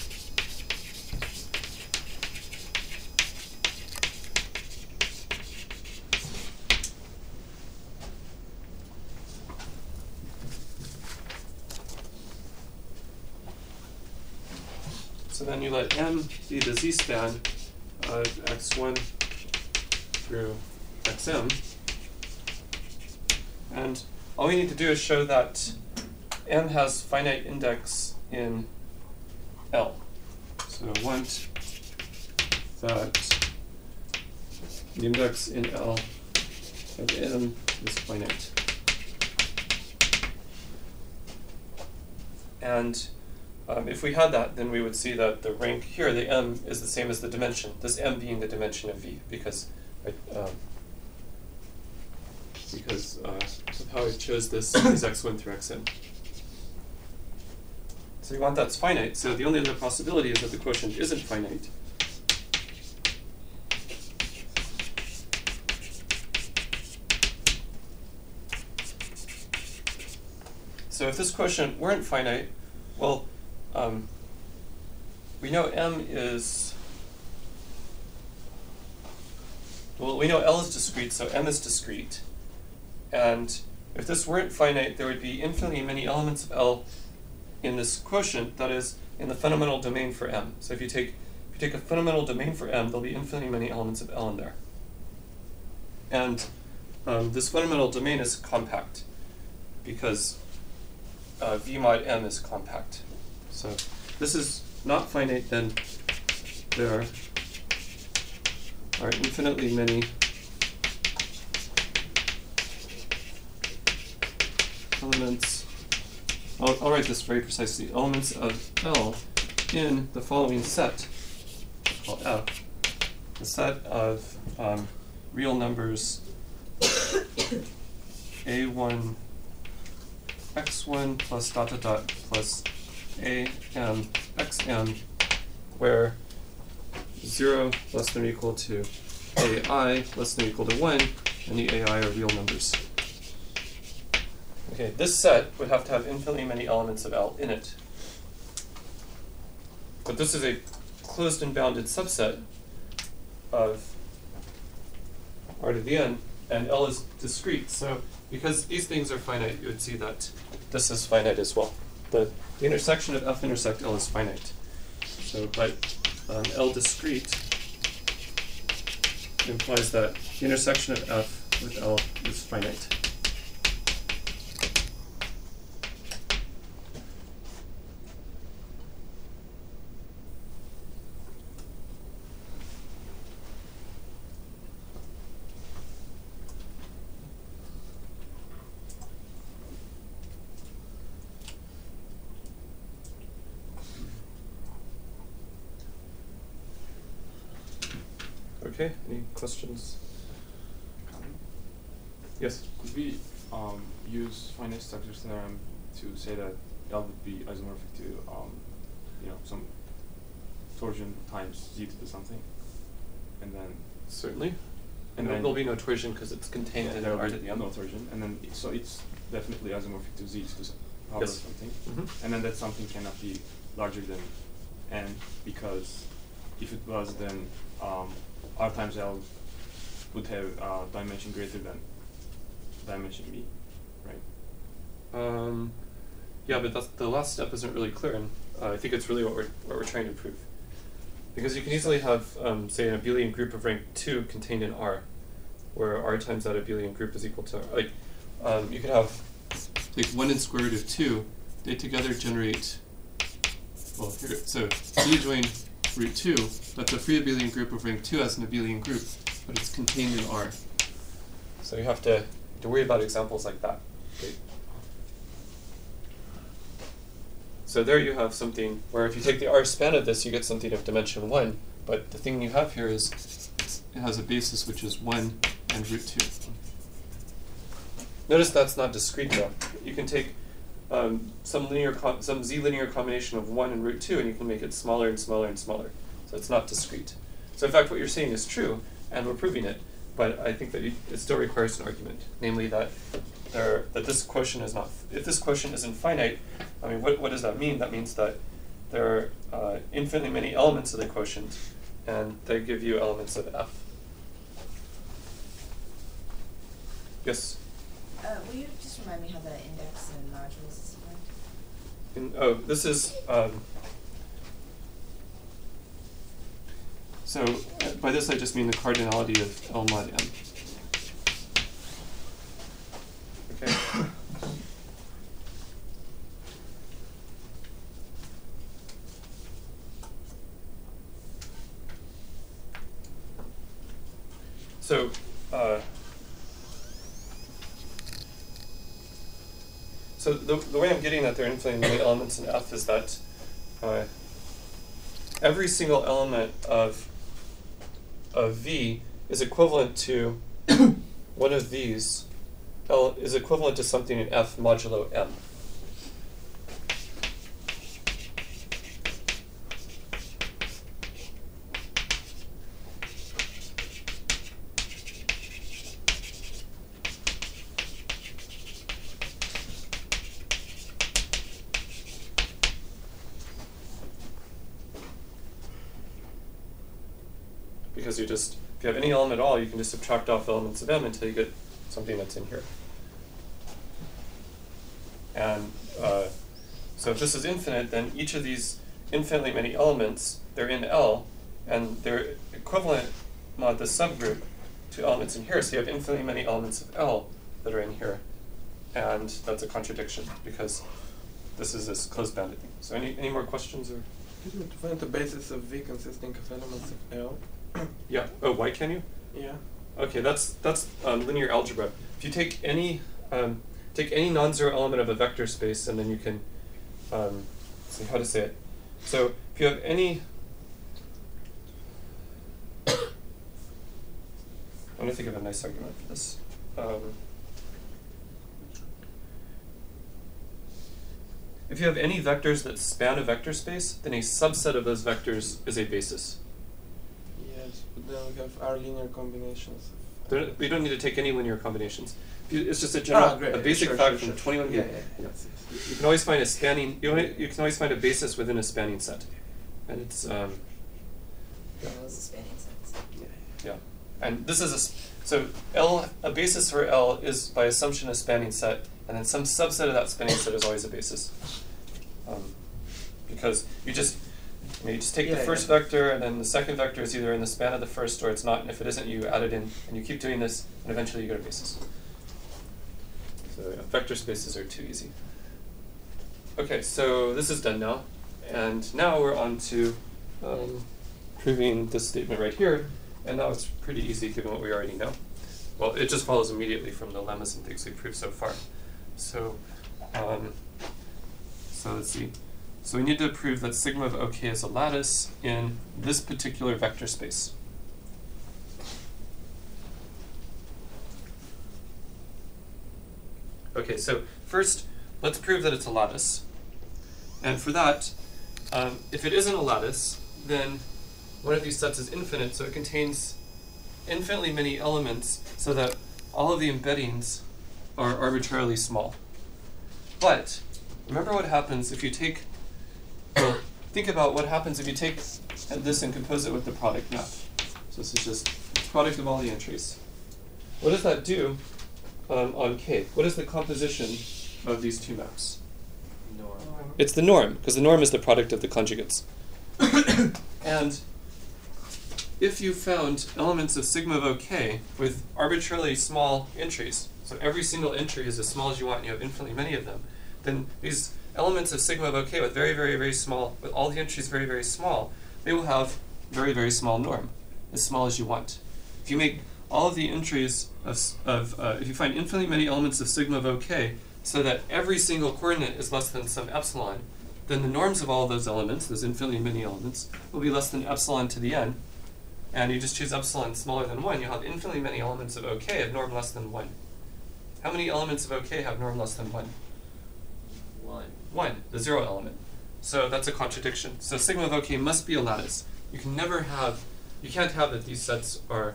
So then you let M be the z-span of x1 through xm, and all we need to do is show that M has finite index in L. So I want that the index in L of M is finite. And if we had that, then we would see that the rank here, the M, is the same as the dimension, this M being the dimension of V, because of how I chose this is x1 through xm. So you want that's finite, so the only other possibility is that the quotient isn't finite. So if this quotient weren't finite, well, we know M is, well, we know L is discrete, so M is discrete. And if this weren't finite, there would be infinitely many elements of L in this quotient, that is, in the fundamental domain for M. So if you take take a fundamental domain for M, there'll be infinitely many elements of L in there. And this fundamental domain is compact because V mod M is compact. So this is not finite, then there are infinitely many elements. I'll write this very precisely. Elements of L in the following set, called F. The set of real numbers A1 x1 plus dot dot dot plus am xm, where 0 less than or equal to ai less than or equal to 1, and the ai are real numbers. Okay, this set would have to have infinitely many elements of L in it. But this is a closed and bounded subset of R to the n, and L is discrete. So because these things are finite, you would see that this is finite as well. The intersection of F intersect L is finite. So, but L discrete implies that the intersection of F with L is finite. Okay, any questions? Yes? Could we use finite structure theorem to say that L would be isomorphic to some torsion times z to the something, and then Certainly. And then there'll be no torsion because it's contained in there R will to be the n. no torsion, and then so it's definitely isomorphic to z to the power Yes. of something, Mhm. and then that something cannot be larger than n, because if it was, then R times L would have dimension greater than dimension b, right? Yeah, but that's, the last step isn't really clear, and I think it's really what we're trying to prove. Because you can easily have, say, an abelian group of rank 2 contained in R, where R times that abelian group is equal to, like, you could have, like, 1 and square root of 2, they together generate, well, here, so Z join root 2, but the free abelian group of rank 2 has an abelian group, but it's contained in R. So you have to worry about examples like that. Okay. So there you have something where if you take the R span of this, you get something of dimension 1, but the thing you have here is it has a basis which is 1 and root 2. Notice that's not discrete though. You can take some Z linear combination of 1 and root 2, and you can make it smaller and smaller and smaller. So it's not discrete. So in fact, what you're saying is true, and we're proving it. But I think that it still requires an argument, namely that that this quotient is not. If this quotient isn't finite, I mean, what does that mean? That means that there are infinitely many elements of the quotient, and they give you elements of F. Yes. Will you just remind me how the index and modules is different? This is, so by this I just mean the cardinality of L mod M. Okay. So the way I'm getting at there are infinitely many elements in F is that every single element of V is equivalent to one of these, is equivalent to something in F modulo M. Because if you have any element at all, you can just subtract off elements of M until you get something that's in here. And so if this is infinite, then each of these infinitely many elements, they're in L, and they're equivalent mod the subgroup to elements in here. So you have infinitely many elements of L that are in here, and that's a contradiction because this is this closed-bounded thing. So any more questions or? Can you find the basis of V consisting of elements of L? Yeah. Oh, why can you? Yeah. Okay, that's linear algebra. If you take any non-zero element of a vector space, and then you can let's see how to say it. So if you have any, I want to think of a nice argument for this. If you have any vectors that span a vector space, then a subset of those vectors is a basis. Yes, but then we have our linear combinations. We don't need to take any linear combinations. It's just a general, great. a basic Sure, fact sure, from sure. 21. Yeah. Yes. You can always find a spanning. You can always find a basis within a spanning set, and it's That was a spanning sense. yeah. And this is so L. A basis for L is by assumption a spanning set, and then some subset of that spanning set is always a basis, because you just take the first vector, and then the second vector is either in the span of the first or it's not, and if it isn't, you add it in, and you keep doing this, and eventually you get a basis. So yeah, vector spaces are too easy. Okay, so this is done now, and now we're on to proving this statement right here, and now it's pretty easy given what we already know. Well, it just follows immediately from the lemmas and things we've proved so far. So, so let's see. So we need to prove that sigma of OK is a lattice in this particular vector space. Okay, so first, let's prove that it's a lattice. And for that, if it isn't a lattice, then one of these sets is infinite, so it contains infinitely many elements so that all of the embeddings are arbitrarily small. But remember what happens if you take, well, think about what happens if you take this and compose it with the product map. So this is just product of all the entries. What does that do on K? What is the composition of these two maps? Norm. It's the norm, because the norm is the product of the conjugates. And if you found elements of sigma of OK with arbitrarily small entries, so every single entry is as small as you want and you have infinitely many of them, then these elements of sigma of OK with very, very, very small, with all the entries very, very small, they will have very, very small norm, as small as you want. If you make all of the entries if you find infinitely many elements of sigma of OK so that every single coordinate is less than some epsilon, then the norms of all those elements, those infinitely many elements, will be less than epsilon to the n. And you just choose epsilon smaller than 1, you'll have infinitely many elements of OK of norm less than 1. How many elements of OK have norm less than 1? 1, the zero element. So that's a contradiction. So sigma of OK must be a lattice. You can't have that these sets are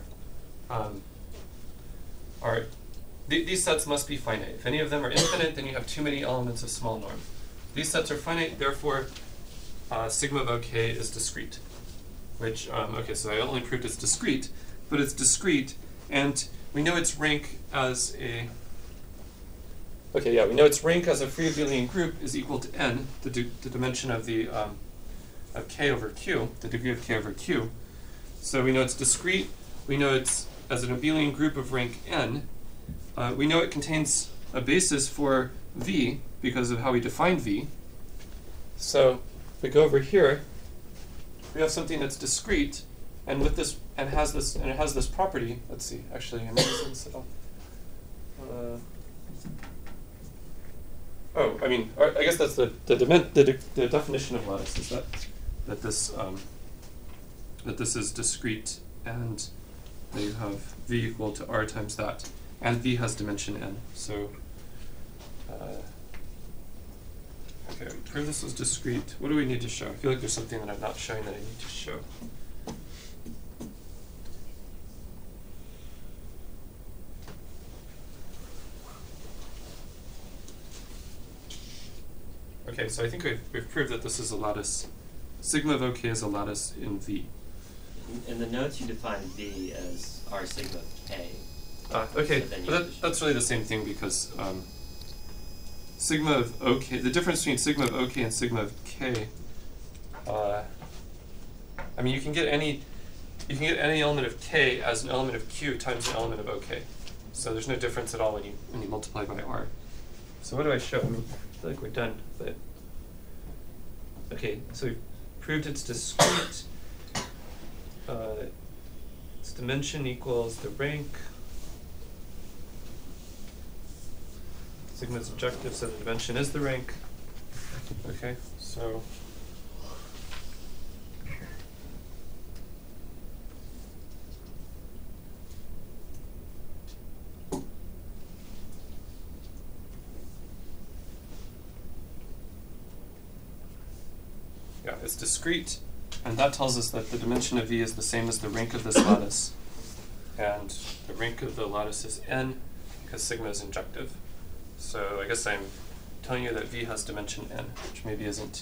these sets must be finite. If any of them are infinite, then you have too many elements of small norm. These sets are finite, therefore sigma of OK is discrete. Which, okay, so I only proved it's discrete, but it's discrete, and we know its rank as a, okay, yeah, we know its rank as a free abelian group is equal to n, the dimension of the, of k over q, the degree of k over q. So we know it's discrete, we know it's as an abelian group of rank n, we know it contains a basis for v because of how we define v. So if we go over here, we have something that's discrete, and with this, and it has this property. Let's see. Actually, I'm using this at all. Oh, I mean, I guess that's the definition of lattice is that this is discrete, and that you have v equal to r times that, and v has dimension n. So. Okay, prove this was discrete. What do we need to show? I feel like there's something that I'm not showing that I need to show. Okay, so I think we've proved that this is a lattice. Sigma of OK is a lattice in V. In the notes, you define V as R sigma of K. Okay, So then you but have to that's really the same thing because sigma of OK, the difference between sigma of OK and sigma of K I mean, you can get any element of k as an element of q times an element of OK. So there's no difference at all when you multiply by r. So what do I show? I mean, I feel like we're done, but okay. So we've proved it's discrete. Its dimension equals the rank. Sigma is objective, so the dimension is the rank. Okay, so yeah, it's discrete, and that tells us that the dimension of V is the same as the rank of this lattice. And the rank of the lattice is n, because sigma is injective. So I guess I'm telling you that V has dimension n, which maybe isn't.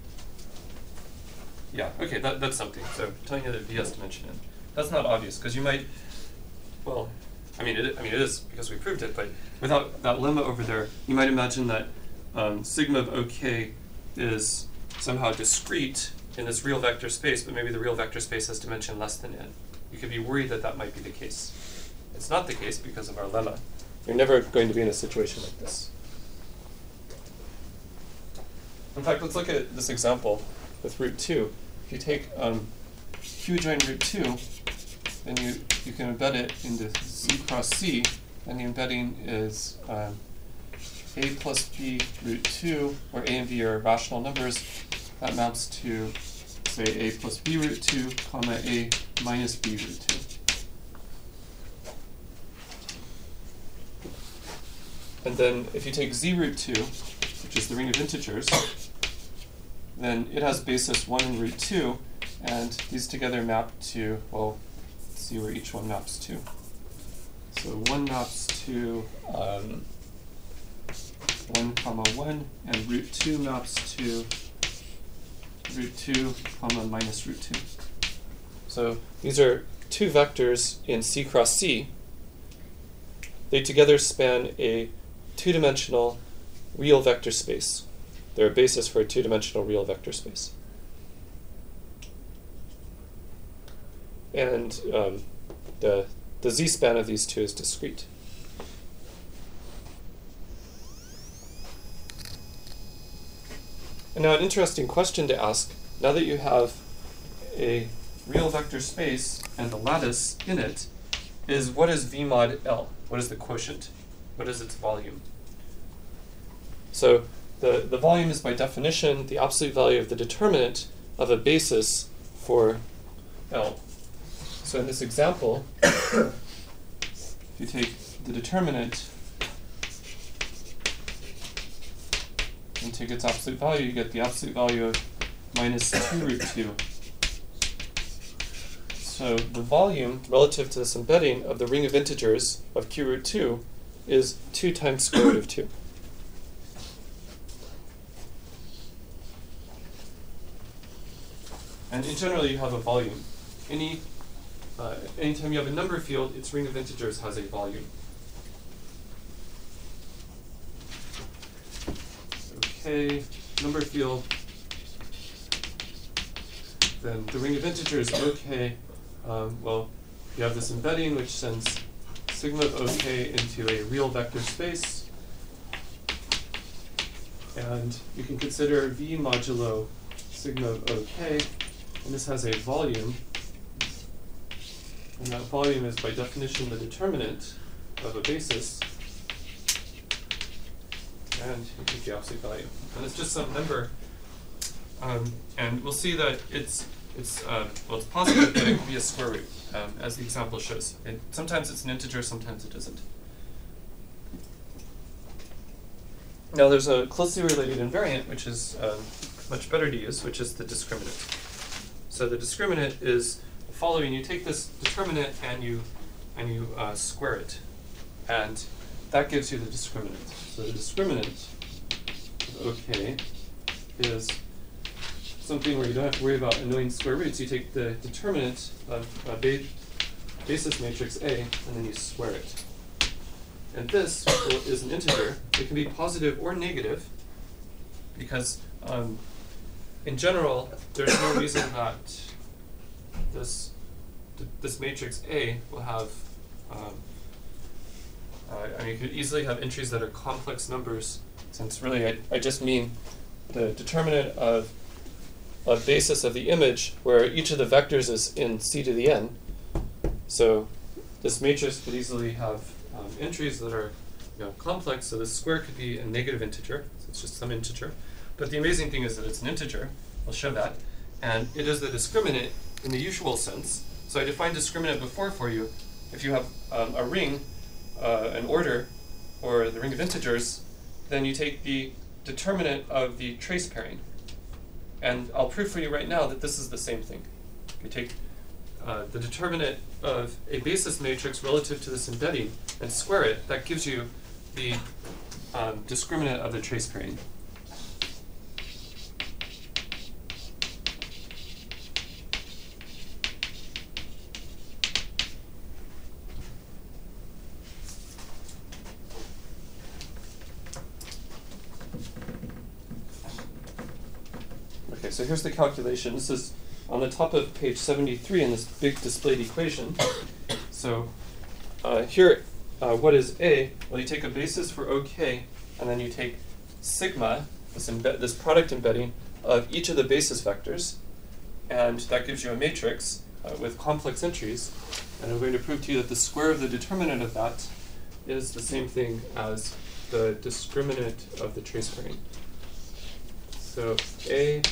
Yeah, okay, that's something. So telling you that V has dimension n. That's not obvious, because you might, well, I mean, it is because we proved it, but without that lemma over there, you might imagine that sigma of OK is somehow discrete in this real vector space, but maybe the real vector space has dimension less than n. You could be worried that that might be the case. It's not the case because of our lemma. You're never going to be in a situation like this. In fact, let's look at this example with root 2. If you take q join root 2, then you can embed it into C cross C, and the embedding is a plus b root 2, where a and b are rational numbers. That maps to, say, a plus b root 2, comma a minus b root 2. And then if you take z root 2, which is the ring of integers, then it has basis 1 and root 2, and these together map to, well, let's see where each one maps to. So 1 maps to 1, comma 1, and root 2 maps to root 2, comma minus root 2. So these are two vectors in C cross C. They together span a two-dimensional real vector space. They're a basis for a two-dimensional real vector space. And the z-span of these two is discrete. And now an interesting question to ask, now that you have a real vector space and a lattice in it, is what is V mod L? What is the quotient? What is its volume? So the volume is by definition the absolute value of the determinant of a basis for L. So in this example, if you take the determinant and take its absolute value, you get the absolute value of minus 2 root 2. So the volume relative to this embedding of the ring of integers of q root 2 is 2 times square root of 2. And in general, you have a volume. Anytime you have a number field, its ring of integers has a volume. Okay, number field. Then the ring of integers, OK. Well, you have this embedding which sends sigma of OK into a real vector space. And you can consider V modulo sigma of OK. And this has a volume. And that volume is by definition the determinant of a basis. And you take the absolute value. And it's just some number. And we'll see that it's positive, but it can be a square root, as the example shows. Sometimes it's an integer, sometimes it isn't. Now there's a closely related invariant, which is much better to use, which is the discriminant. So the discriminant is the following: you take this determinant and you square it, and that gives you the discriminant. So the discriminant of OK is something where you don't have to worry about annoying square roots. You take the determinant of a basis matrix A, and then you square it. And this is an integer. It can be positive or negative, because in general, there's no reason that this matrix A will have, I mean, you could easily have entries that are complex numbers, since really I just mean the determinant of a basis of the image where each of the vectors is in C to the n. So this matrix could easily have entries that are complex, so this square could be a negative integer, so it's just some integer. But the amazing thing is that it's an integer. I'll show that. And it is the discriminant in the usual sense. So I defined discriminant before for you. If you have a ring, an order, or the ring of integers, then you take the determinant of the trace pairing. And I'll prove for you right now that this is the same thing. You take the determinant of a basis matrix relative to this embedding and square it. That gives you the discriminant of the trace pairing. Okay, so here's the calculation. This is on the top of page 73 in this big displayed equation. So here, what is A? Well, you take a basis for OK, and then you take sigma, this product embedding, of each of the basis vectors, and that gives you a matrix with complex entries. And I'm going to prove to you that the square of the determinant of that is the same thing as the discriminant of the trace pairing. So A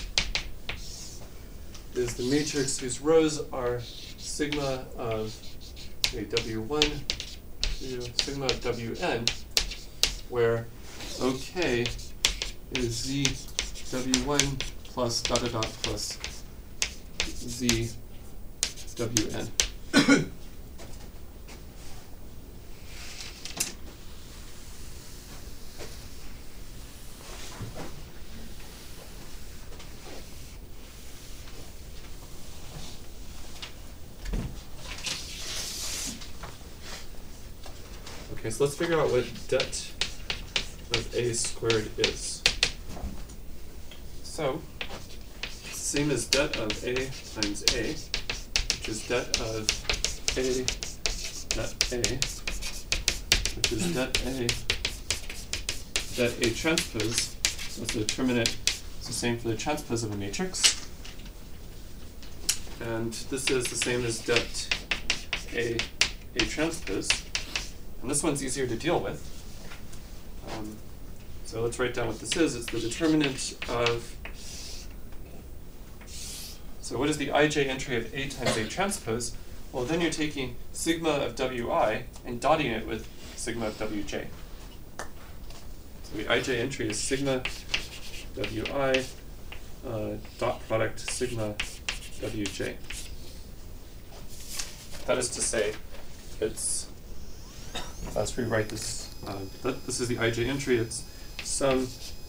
is the matrix whose rows are sigma of W1 to sigma of Wn, where OK is Z W1 plus dot dot dot plus Z Wn. Okay, so let's figure out what det of A squared is. So, same as det of A times A, which is det of A, which is det A transpose. So it's the determinant, it's the same for the transpose of a matrix. And this is the same as det A transpose. And this one's easier to deal with. So let's write down what this is. It's the determinant of, so what is the ij entry of A times A transpose? Well, then you're taking sigma of Wi and dotting it with sigma of Wj. So the ij entry is sigma Wi dot product sigma Wj. That is to say, it's, let's rewrite this. This is the ij entry. It's sum,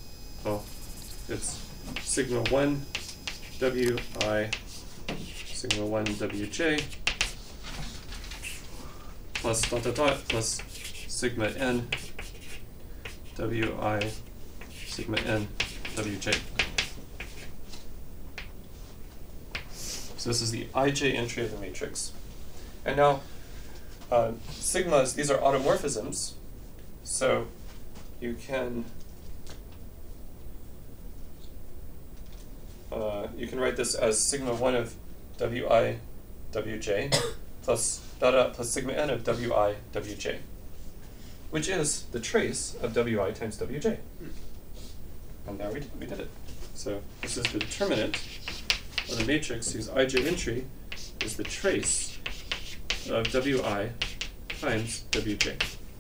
it's sigma 1 Wi sigma 1 Wj plus dot dot dot plus sigma n Wi sigma n Wj. So this is the ij entry of the matrix. And now, sigmas, these are automorphisms, so you can write this as sigma 1 of Wi Wj plus dot plus sigma n of Wi Wj, which is the trace of Wi times Wj. And now we did it. So this is the determinant of the matrix whose ij entry is the trace of Wi times Wj.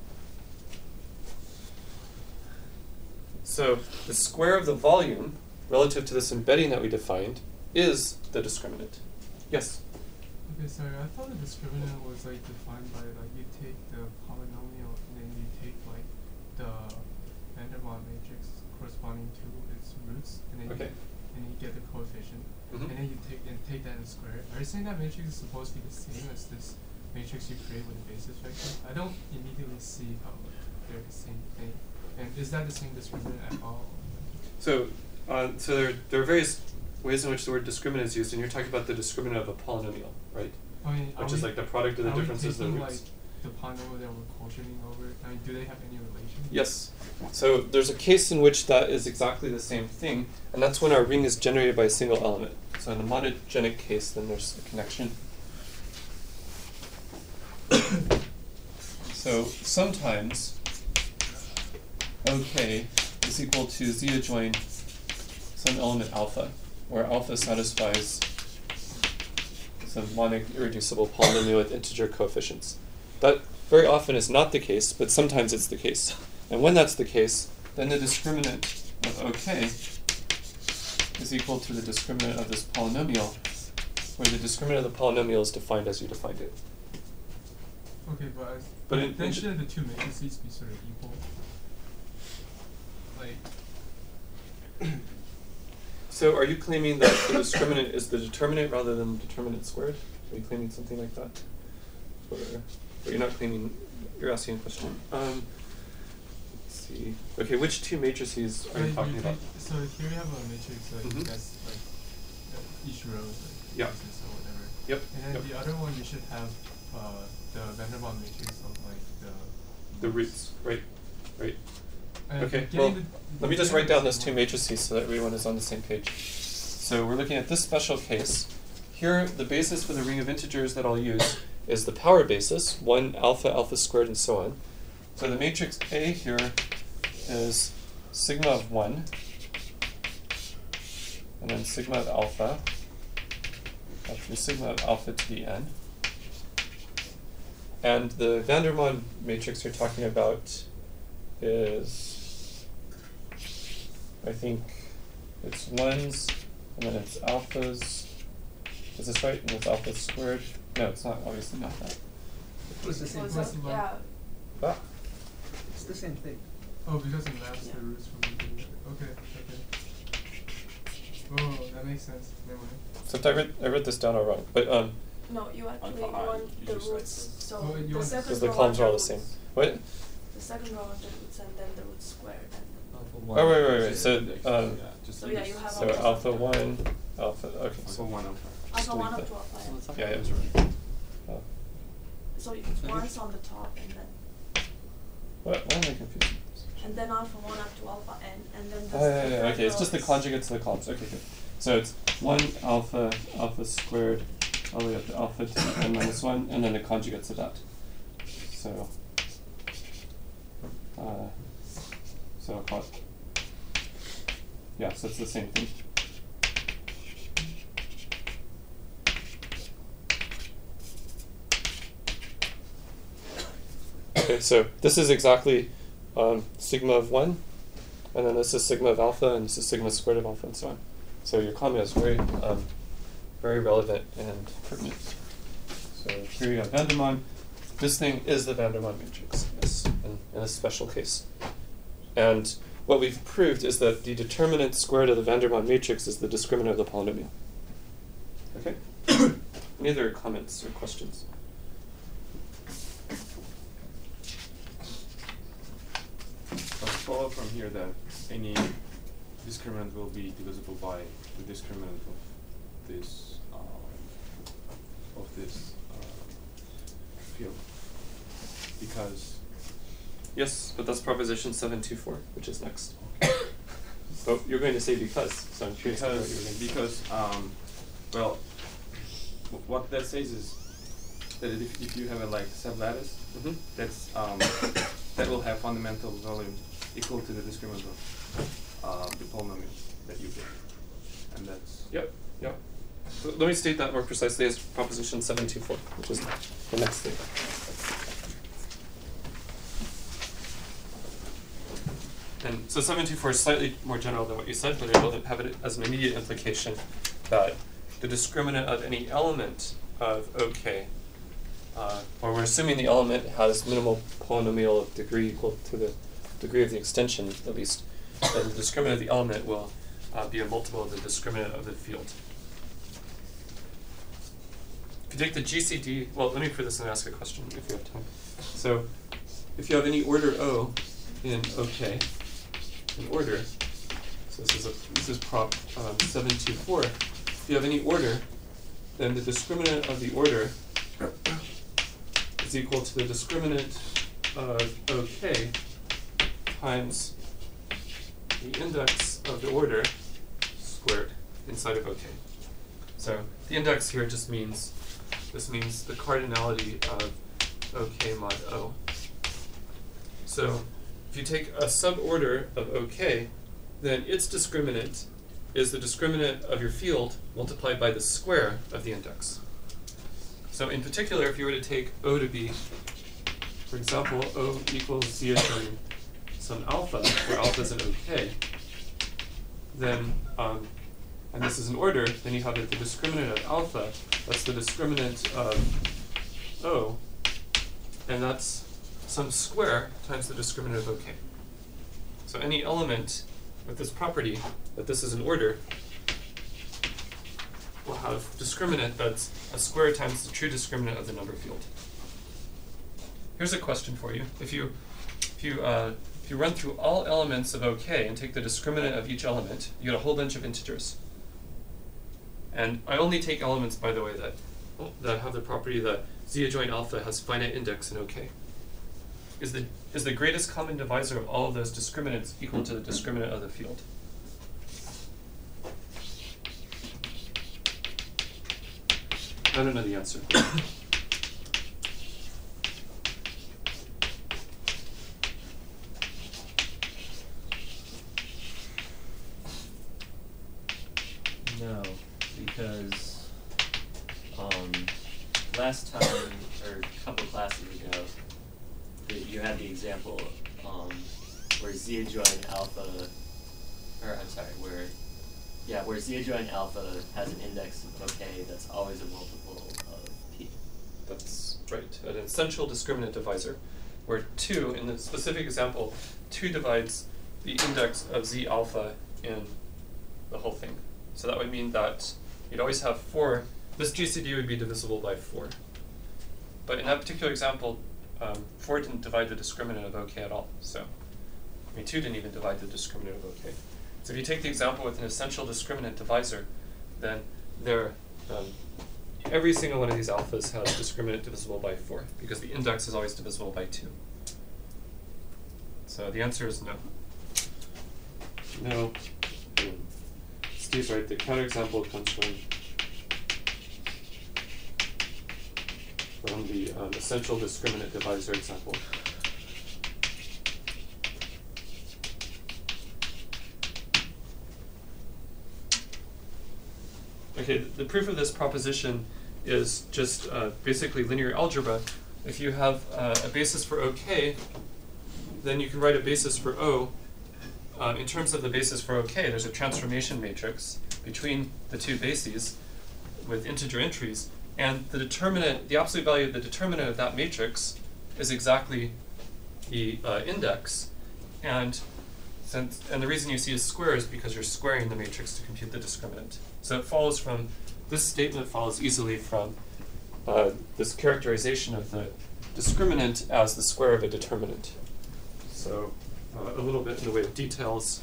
So the square of the volume relative to this embedding that we defined is the discriminant. Yes? Okay, sorry, I thought the discriminant was like defined by like you take the polynomial and then you take like the van der Waals matrix corresponding to its roots and then and you get the coefficient. Mm-hmm. And then you take that and square it. Are you saying that matrix is supposed to be the same as this matrix you create with the basis vector? I don't immediately see how they're the same thing. And is that the same discriminant at all? So So there are various ways in which the word discriminant is used, and you're talking about the discriminant of a polynomial, right? I mean, Which is like the product of the differences of the Are we roots. taking like the polynomial that we're quotienting over? I mean, do they have any relation? Yes. So there's a case in which that is exactly the same thing, and that's when our ring is generated by a single element. So in the monogenic case, then there's a connection. So sometimes OK is equal to Z adjoin some element alpha, where alpha satisfies some monic irreducible polynomial with integer coefficients. That very often is not the case, but sometimes it's the case. And when that's the case, then the discriminant of OK is equal to the discriminant of this polynomial, where the discriminant of the polynomial is defined as you defined it. Okay, but But then shouldn't the two matrices be sort of equal? Like, So are you claiming that the discriminant is the determinant rather than the determinant squared? Are you claiming something like that? Or you're not claiming, you're asking a question. Let's see. Okay, which two matrices are you like talking about? so here you have a matrix like Mhm. that's like each row is like Yeah. basis or whatever. Yep. And then Yep. the other one you should have the van der Waals matrix of like The roots, right? Right. and Okay, getting well, the- let me just getting write the down those same two one. matrices so that everyone is on the same page. So we're looking at this special case. Here, the basis for the ring of integers that I'll use is the power basis, 1 alpha, alpha squared, and so on. So the matrix A here is sigma of 1, and then sigma of alpha, up through sigma of alpha to the n. And the van der Waals matrix you're talking about is, I think it's 1s, and then it's alphas. Is this right? And it's alpha squared? No, it's not, obviously not that. It's the same Was thing. that- Yeah. Ah, It's the same thing. Oh, because it maps Yeah. the roots from the beginning. Okay. Oh, that makes sense. Never mind. so I wrote this down all wrong. But No, you actually Alpha I, want you the just write roots. the- So Oh, you the want- second because the row columns are are all the roots. same. What? The second row are the roots, and then the root squared. And Oh, right. So, just So yeah, you have so alpha. alpha 1, alpha, okay. So 1 alpha. alpha 1 delete up to that. alpha n. Yeah, it was right. Oh. So it's 1's on the top, and then What? Why am I confused? and then alpha 1 up to alpha n, and then the Oh, yeah, third okay, it's row just the is- conjugates of the columns. Okay, good. So it's 1 alpha, alpha squared, all the way up to alpha to the n minus 1, and then the conjugates of that. So, so I'll call it, yeah, so it's the same thing. Okay, so this is exactly sigma of 1, and then this is sigma of alpha, and this is sigma squared of alpha, and so on. So your comment is very, very relevant and pertinent. So here you have van der Waals. This thing is the van der Waals matrix, yes, in a special case. And what we've proved is that the determinant squared of the van der Waals matrix is the discriminant of the polynomial. Okay? Any other comments or questions? Follow from here that any discriminant will be divisible by the discriminant of this field, because Yes, but that's proposition 724, which is next. But you're going to say because, so I'm curious about what you're going to say. well, what that says is that if you have a like sublattice, Mhm. that's that will have fundamental volume equal to the discriminant of the polynomial that you get, and that's Yep. So let me state that more precisely as proposition 724, which is the next thing. And so 724 is slightly more general than what you said, but it will have it as an immediate implication that the discriminant of any element of OK, or we're assuming the element has minimal polynomial of degree equal to the degree of the extension, at least, then the discriminant of the element will be a multiple of the discriminant of the field. If you take the GCD, well, let me put this and ask a question if you have time. So, if you have any order O in OK, in order, so So this is prop 724. If you have any order, then the discriminant of the order is equal to the discriminant of OK times the index of the order squared inside of OK. So the index here just means, this means the cardinality of OK mod O. So if you take a suborder of OK, then its discriminant is the discriminant of your field multiplied by the square of the index. So in particular, if you were to take O to be, for example, O equals Z adjoin some alpha, where alpha is an OK, then, and this is an order, then you have that the discriminant of alpha, that's the discriminant of O, and that's some square times the discriminant of OK. So any element with this property, that this is an order, will have discriminant that's a square times the true discriminant of the number field. Here's a question for you. If you run through all elements of OK and take the discriminant of each element, you get a whole bunch of integers. And I only take elements, by the way, that have the property that Z adjoint alpha has finite index in OK. Is the greatest common divisor of all of those discriminants equal to the discriminant of the field? I don't know the answer. No, because last time, or a couple classes ago, you had the example where Z adjoint alpha, or I'm sorry, where Z adjoint alpha has an index of OK that's always a multiple of P. That's right, an essential discriminant divisor, where 2, in the specific example, 2 divides the index of Z alpha in the whole thing. So that would mean that you'd always have 4, this GCD would be divisible by 4. But in that particular example, 4 didn't divide the discriminant of OK at all. So, 2 didn't even divide the discriminant of OK. So if you take the example with an essential discriminant divisor, then every single one of these alphas has discriminant divisible by 4, because the index is always divisible by 2. So the answer is no. No. Steve's right, the counterexample comes from the essential discriminant divisor example. Okay, the proof of this proposition is just basically linear algebra. If you have a basis for OK, then you can write a basis for O. In terms of the basis for OK, there's a transformation matrix between the two bases with integer entries, and the determinant, the absolute value of the determinant of that matrix is exactly the index. And the reason you see a square is because you're squaring the matrix to compute the discriminant. So it follows from, this statement follows easily from this characterization of the discriminant as the square of a determinant. So a little bit in the way of details.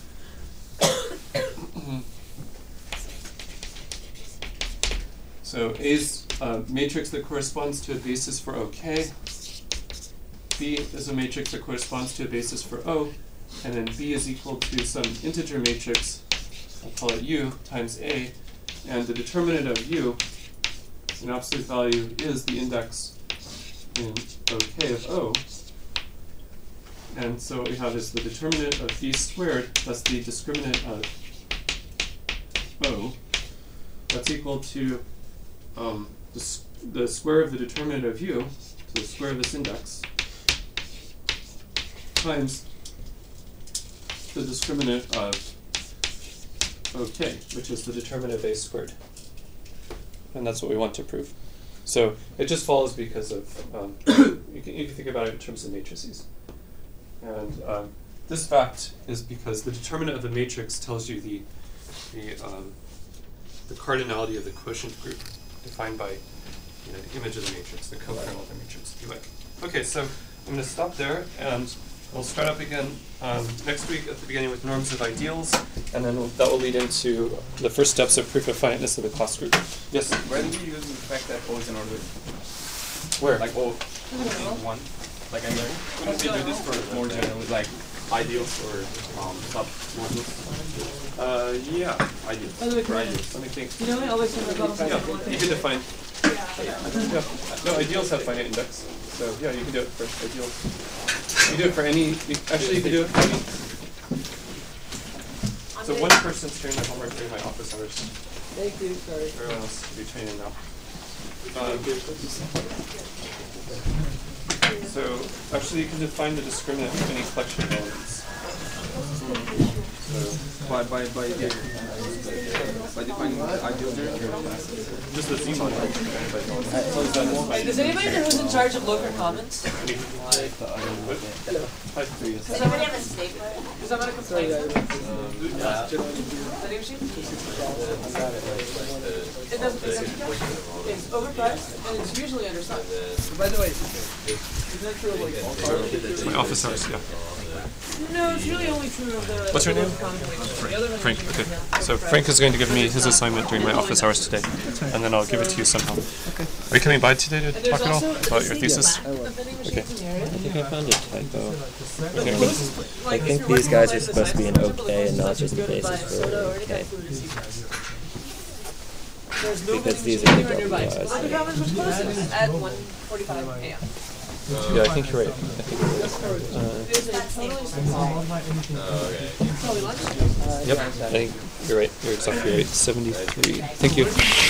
So A's a matrix that corresponds to a basis for OK. B is a matrix that corresponds to a basis for O. And then B is equal to some integer matrix, I'll call it U, times A. And the determinant of U, in absolute value, is the index in OK of O. And so what we have is the determinant of B squared plus the discriminant of O. That's equal to the square of the determinant of U, so the square of this index, times the discriminant of OK, which is the determinant of A squared. And that's what we want to prove. So it just follows because of, you can think about it in terms of matrices. And this fact is because the determinant of the matrix tells you the cardinality of the quotient group defined by the image of the matrix, the co-kernel of the matrix, if you like. Okay, so I'm going to stop there, and we'll start up again next week at the beginning with norms of ideals. and then that will lead into the first steps of proof of finiteness of the class group. Yes? Where do you use the fact that O is an order? Where? Like O is one. Like I mean, couldn't we do this for more generally, like ideals or sub-modules? Yeah, ideals. By the way, For can I- ideals. Let me think. You know, I always think about Yeah, you can define. Yeah. Yeah. No, ideals have finite index. So yeah, you can do it for ideals. You can do it for any. Actually, you can do it for any. So one person's doing my homework during my office hours. Thank you, sorry. Everyone else will be training now. So actually, you can define the discriminant of any collection of elements. By defining the ideal Just the Z module. Does anybody know who's in charge of Local Commons? Does anybody have a stapler? Because I'm gonna complain. Vending machine? It doesn't, it's overpriced and it's usually undersized. By the way, is that true of like all cars? My office hours, yeah. No, it's really only true of the. What's your name? The other vending Frank, machines, okay. yeah. So Frank is going to give me his assignment during my office hours today, and then I'll give it to you somehow. Are you coming by today to And there's talk at all also about your the thesis? vending machines in the area. I think I found a typo. Okay. Like, I if think you're these working guys on are the supposed to be an science project, OK and not it's just the good to buy basis for soda or any kind OK. of food is easy. There's no Because vending these machine are anywhere nearby. double Local Ys. Commons was closest at 1:45 a.m. Yeah, I think you're right. I think you're right. There's a totally probably lunch. Yep, I think you're right. You're exactly right. 73. Thank you.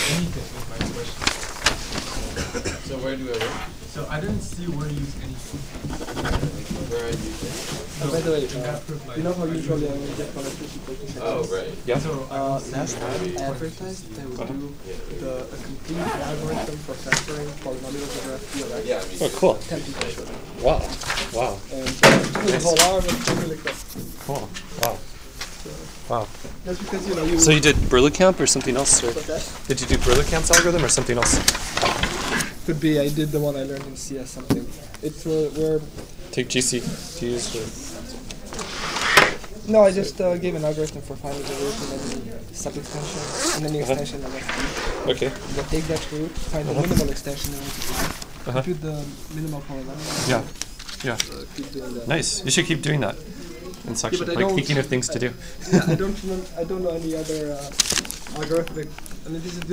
So where do I work? So I didn't see where you use anything. Where I use it? By the way, you know how usually I will get Oh, right. Yeah. So last time I advertised they would do a complete algorithm for factoring polynomials over FP. Yeah, I mean, Oh, cool. 10 people showed up. Wow. Wow. And the whole hour was really quick. Cool. Wow. Wow. That's because, you know, you So you did Berlekamp or something else? Or What's that? did you do Berlekamp's algorithm or something else? Could be I did the one I learned in CS something. It's where Take GC to use for... no, I just gave an algorithm for finding the root and then the sub-extension and then the extension of FP. Okay. Then take that root, find the minimal extension and multiply. Compute the minimal polynomial. Yeah. Yeah. Keep doing that. Nice. You should keep doing that. In section, but I like don't- thinking of things to do. Yeah, I don't know any other algorithmic. I mean, this is